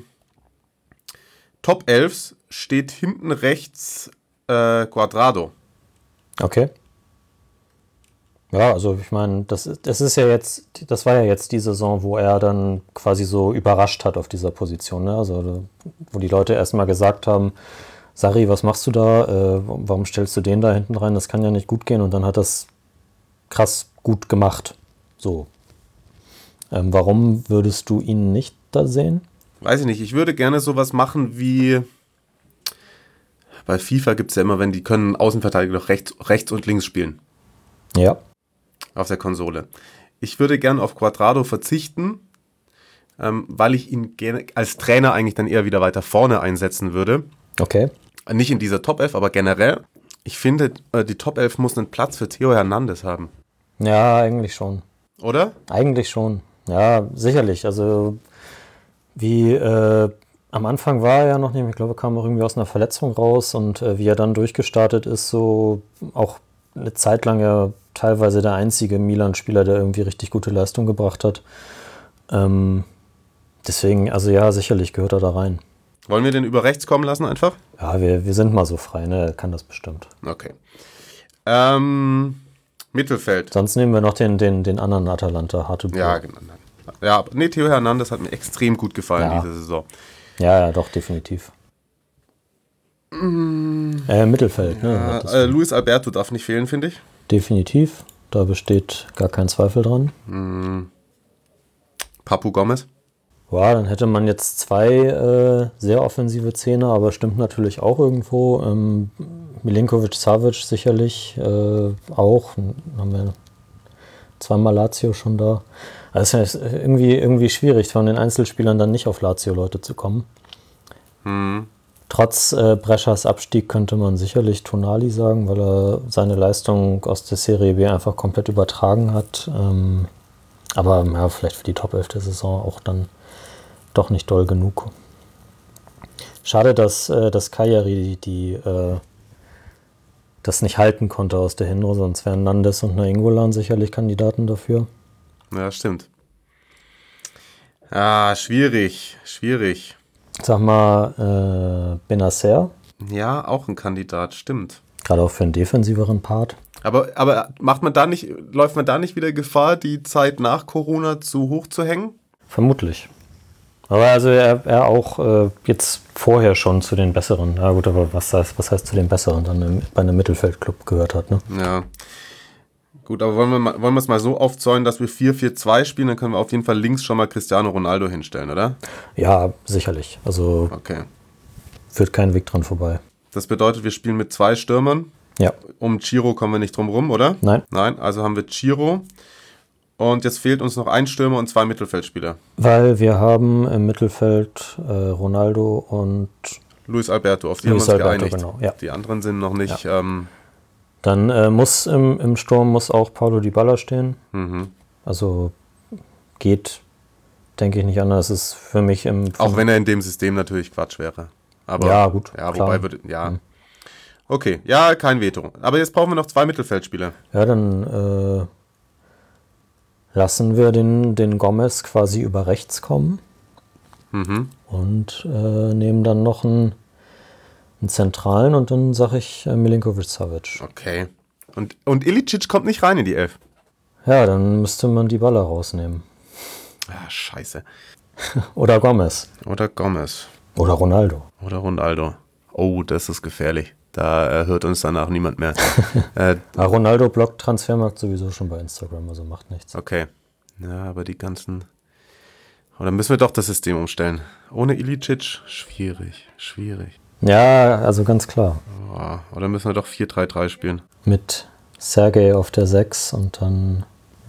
Top elf steht hinten rechts äh, Cuadrado. Okay. Ja, also ich meine, das, ist- das ist ja jetzt, das war ja jetzt die Saison, wo er dann quasi so überrascht hat auf dieser Position. Ne? Also da- wo die Leute erstmal gesagt haben, Sarri, was machst du da? Äh, warum stellst du den da hinten rein? Das kann ja nicht gut gehen. Und dann hat das krass gut gemacht. So. Ähm, warum würdest du ihn nicht da sehen? Weiß ich nicht, ich würde gerne sowas machen wie bei FIFA gibt es ja immer, wenn die können Außenverteidiger doch rechts, rechts und links spielen Ja. auf der Konsole. Ich würde gerne auf Cuadrado verzichten, ähm, weil ich ihn gerne als Trainer eigentlich dann eher wieder weiter vorne einsetzen würde. Okay. Nicht in dieser Top elf, aber generell. Ich finde, äh, die Top elf muss einen Platz für Theo Hernandez haben. Ja, eigentlich schon. Oder? Eigentlich schon. Ja, sicherlich. Also wie äh, am Anfang war er ja noch nicht, ich glaube, er kam auch irgendwie aus einer Verletzung raus und äh, wie er dann durchgestartet ist, so auch eine Zeit lang ja teilweise der einzige Milan-Spieler, der irgendwie richtig gute Leistung gebracht hat. Ähm, deswegen, also ja, sicherlich gehört er da rein. Wollen wir den über rechts kommen lassen einfach? Ja, wir, wir sind mal so frei, ne? Er kann das bestimmt. Okay. Ähm, Mittelfeld. Sonst nehmen wir noch den, den, den anderen Atalanta, Hartebro. Ja, genau. Ja, nee, Theo Hernandez hat mir extrem gut gefallen Ja. diese Saison. Ja, ja, doch, definitiv. Mm. Äh, Mittelfeld, ne? Ja, äh, Luis Alberto darf nicht fehlen, finde ich. Definitiv. Da besteht gar kein Zweifel dran. Mm. Papu Gomez. Ja, dann hätte man jetzt zwei äh, sehr offensive Zehner, aber stimmt natürlich auch irgendwo. Ähm, Milinkovic-Savic sicherlich äh, auch. Dann haben wir zweimal Lazio schon da. Also es ist irgendwie, irgendwie schwierig, von den Einzelspielern dann nicht auf Lazio-Leute zu kommen. Hm. Trotz äh, Breschers Abstieg könnte man sicherlich Tonali sagen, weil er seine Leistung aus der Serie B einfach komplett übertragen hat. Ähm, aber ja, vielleicht für die Top elf der Saison auch dann doch nicht doll genug. Schade, dass, äh, dass Cagliari die, die äh, das nicht halten konnte aus der Hinrunde, sonst wären Nandes und Nainggolan sicherlich Kandidaten dafür. Ja, stimmt. Ah, schwierig, schwierig. Sag mal, äh, Benacer. Ja, auch ein Kandidat, stimmt. Gerade auch für einen defensiveren Part. Aber, aber macht man da nicht, läuft man da nicht wieder Gefahr, die Zeit nach Corona zu hoch zu hängen? Vermutlich. Aber also er, er auch äh, jetzt vorher schon zu den Besseren. Ja gut, aber was heißt, was heißt zu den Besseren, dann im, bei einem Mittelfeldclub gehört hat, ne? Ja. Gut, aber wollen wir, mal, wollen wir es mal so aufzäunen, dass wir vier vier zwei spielen, dann können wir auf jeden Fall links schon mal Cristiano Ronaldo hinstellen, oder? Ja, sicherlich. Also okay. Führt kein Weg dran vorbei. Das bedeutet, wir spielen mit zwei Stürmern. Ja. Um Ciro kommen wir nicht drum rum, oder? Nein. Nein, also haben wir Ciro. Und jetzt fehlt uns noch ein Stürmer und zwei Mittelfeldspieler. Weil wir haben im Mittelfeld äh, Ronaldo und Luis Alberto, auf die Luis haben wir uns Alberto, geeinigt. genau, ja. Die anderen sind noch nicht... Ja. Ähm, Dann äh, muss im, im Sturm muss auch Paulo Dybala stehen. mhm. Also geht, denke ich, nicht anders. Ist für mich im... Auch wenn er in dem System natürlich Quatsch wäre. Aber, ja, gut. Ja, klar. wobei würde... Ja. Mhm. Okay, ja, kein Veto. Aber jetzt brauchen wir noch zwei Mittelfeldspieler. Ja, dann äh, lassen wir den, den Gomez quasi über rechts kommen. Mhm. Und äh, nehmen dann noch einen, einen zentralen und dann sage ich äh, Milinkovic-Savic. Okay. Und, und Ilicic kommt nicht rein in die Elf. Ja, dann müsste man die Baller rausnehmen. Ah, scheiße. Oder Gomez. Oder Gomez. Oder Ronaldo. Oder Ronaldo. Oh, das ist gefährlich. Da äh, hört uns danach niemand mehr. äh, ja, Ronaldo blockt Transfermarkt sowieso schon bei Instagram, also macht nichts. Okay. Ja, aber die ganzen... Oder müssen wir doch das System umstellen? Ohne Ilicic? Schwierig, schwierig. Ja, also ganz klar. Oh, oder müssen wir doch vier drei drei spielen? Mit Sergej auf der sechs und dann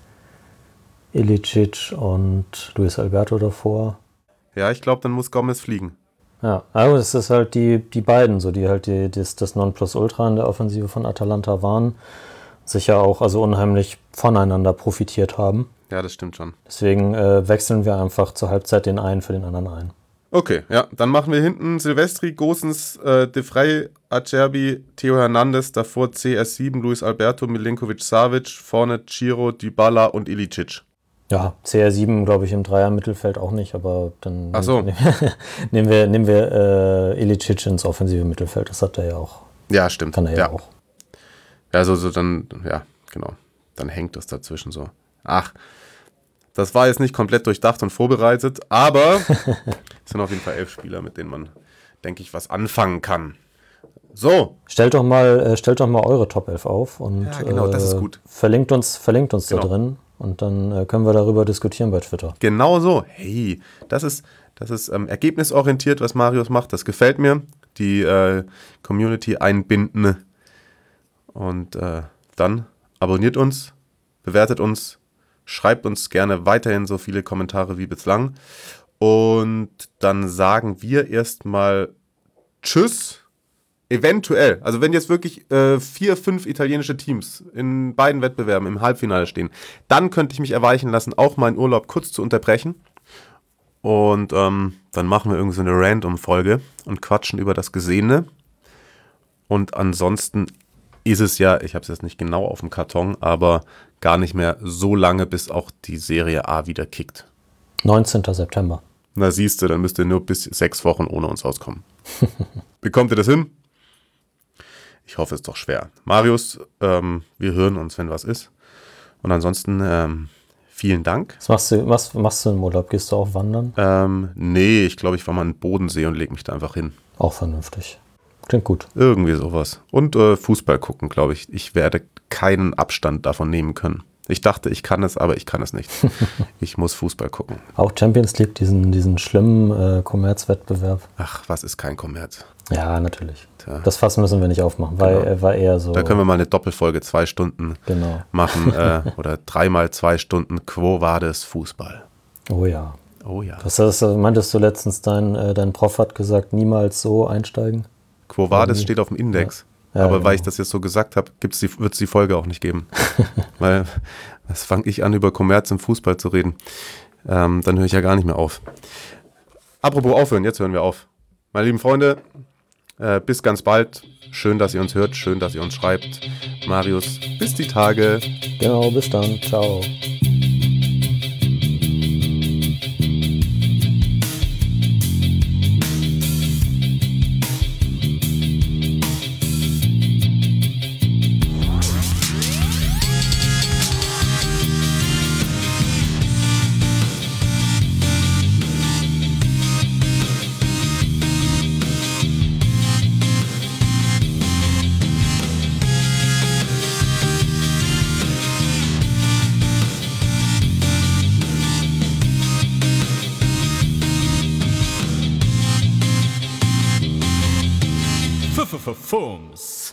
Ilicic und Luis Alberto davor. Ja, ich glaube, dann muss Gomez fliegen. Ja, also das ist halt die, die beiden, so die halt die, das, das Nonplusultra in der Offensive von Atalanta waren. Sicher auch also unheimlich voneinander profitiert haben. Ja, das stimmt schon. Deswegen äh, wechseln wir einfach zur Halbzeit den einen für den anderen ein. Okay, ja, dann machen wir hinten Silvestri, Gosens, äh, De Frey, Acerbi, Theo Hernandez, davor C R sieben, Luis Alberto, Milinkovic-Savic, vorne Ciro, Dybala und Ilicic. Ja, C R sieben glaube ich im Dreier-Mittelfeld auch nicht, aber dann Ach so. nehmen wir, nehmen wir äh, Ilicic ins offensive Mittelfeld, das hat er ja auch. Ja, stimmt. Kann er ja, ja auch. Ja, so, so dann, ja, genau. Dann hängt das dazwischen so. Ach, das war jetzt nicht komplett durchdacht und vorbereitet, aber es sind auf jeden Fall elf Spieler, mit denen man, denke ich, was anfangen kann. So. Stellt doch mal, äh, stellt doch mal eure Top elf auf und ja, genau, das ist gut. Äh, verlinkt uns, verlinkt uns genau. da drin und dann äh, können wir darüber diskutieren bei Twitter. Genau so. Hey, das ist, das ist ähm, ergebnisorientiert, was Marius macht. Das gefällt mir. Die äh, Community einbinden. Und äh, dann abonniert uns, bewertet uns, schreibt uns gerne weiterhin so viele Kommentare wie bislang. Und dann sagen wir erstmal Tschüss. Eventuell, also wenn jetzt wirklich äh, vier, fünf italienische Teams in beiden Wettbewerben im Halbfinale stehen, dann könnte ich mich erweichen lassen, auch meinen Urlaub kurz zu unterbrechen. Und ähm, dann machen wir irgendwie so eine Random-Folge und quatschen über das Gesehene. Und ansonsten ist es ja, ich habe es jetzt nicht genau auf dem Karton, aber gar nicht mehr so lange, bis auch die Serie A wieder kickt. neunzehnten September. Na siehst du, dann müsst ihr nur bis sechs Wochen ohne uns auskommen. Bekommt ihr das hin? Ich hoffe, es ist doch schwer. Marius, ähm, wir hören uns, wenn was ist. Und ansonsten ähm, vielen Dank. Was machst du, was machst du im Urlaub? Gehst du auch wandern? Ähm, nee, ich glaube, ich fahre mal in den Bodensee und lege mich da einfach hin. Auch vernünftig. Klingt gut. Irgendwie sowas. Und äh, Fußball gucken, glaube ich. Ich werde keinen Abstand davon nehmen können. Ich dachte, ich kann es, aber ich kann es nicht. Ich muss Fußball gucken. Auch Champions League, diesen, diesen schlimmen äh, Kommerzwettbewerb. Ach, was ist kein Kommerz? Ja, natürlich. Tja. Das Fass müssen wir nicht aufmachen, weil Genau. er war eher so... Da können wir mal eine Doppelfolge zwei Stunden Genau. machen äh, oder dreimal zwei Stunden Quo Vadis Fußball. Oh ja. Oh ja. Was das, meintest du letztens, dein, äh, dein Prof hat gesagt, niemals so einsteigen? Quo Vadis steht auf dem Index. Ja, aber genau. weil ich das jetzt so gesagt habe, wird es die Folge auch nicht geben. Weil, was fange ich an, über Kommerz im Fußball zu reden? Ähm, dann höre ich ja gar nicht mehr auf. Apropos aufhören, jetzt hören wir auf. Meine lieben Freunde, äh, bis ganz bald. Schön, dass ihr uns hört, schön, dass ihr uns schreibt. Marius, bis die Tage. Genau, bis dann. Ciao. Fums.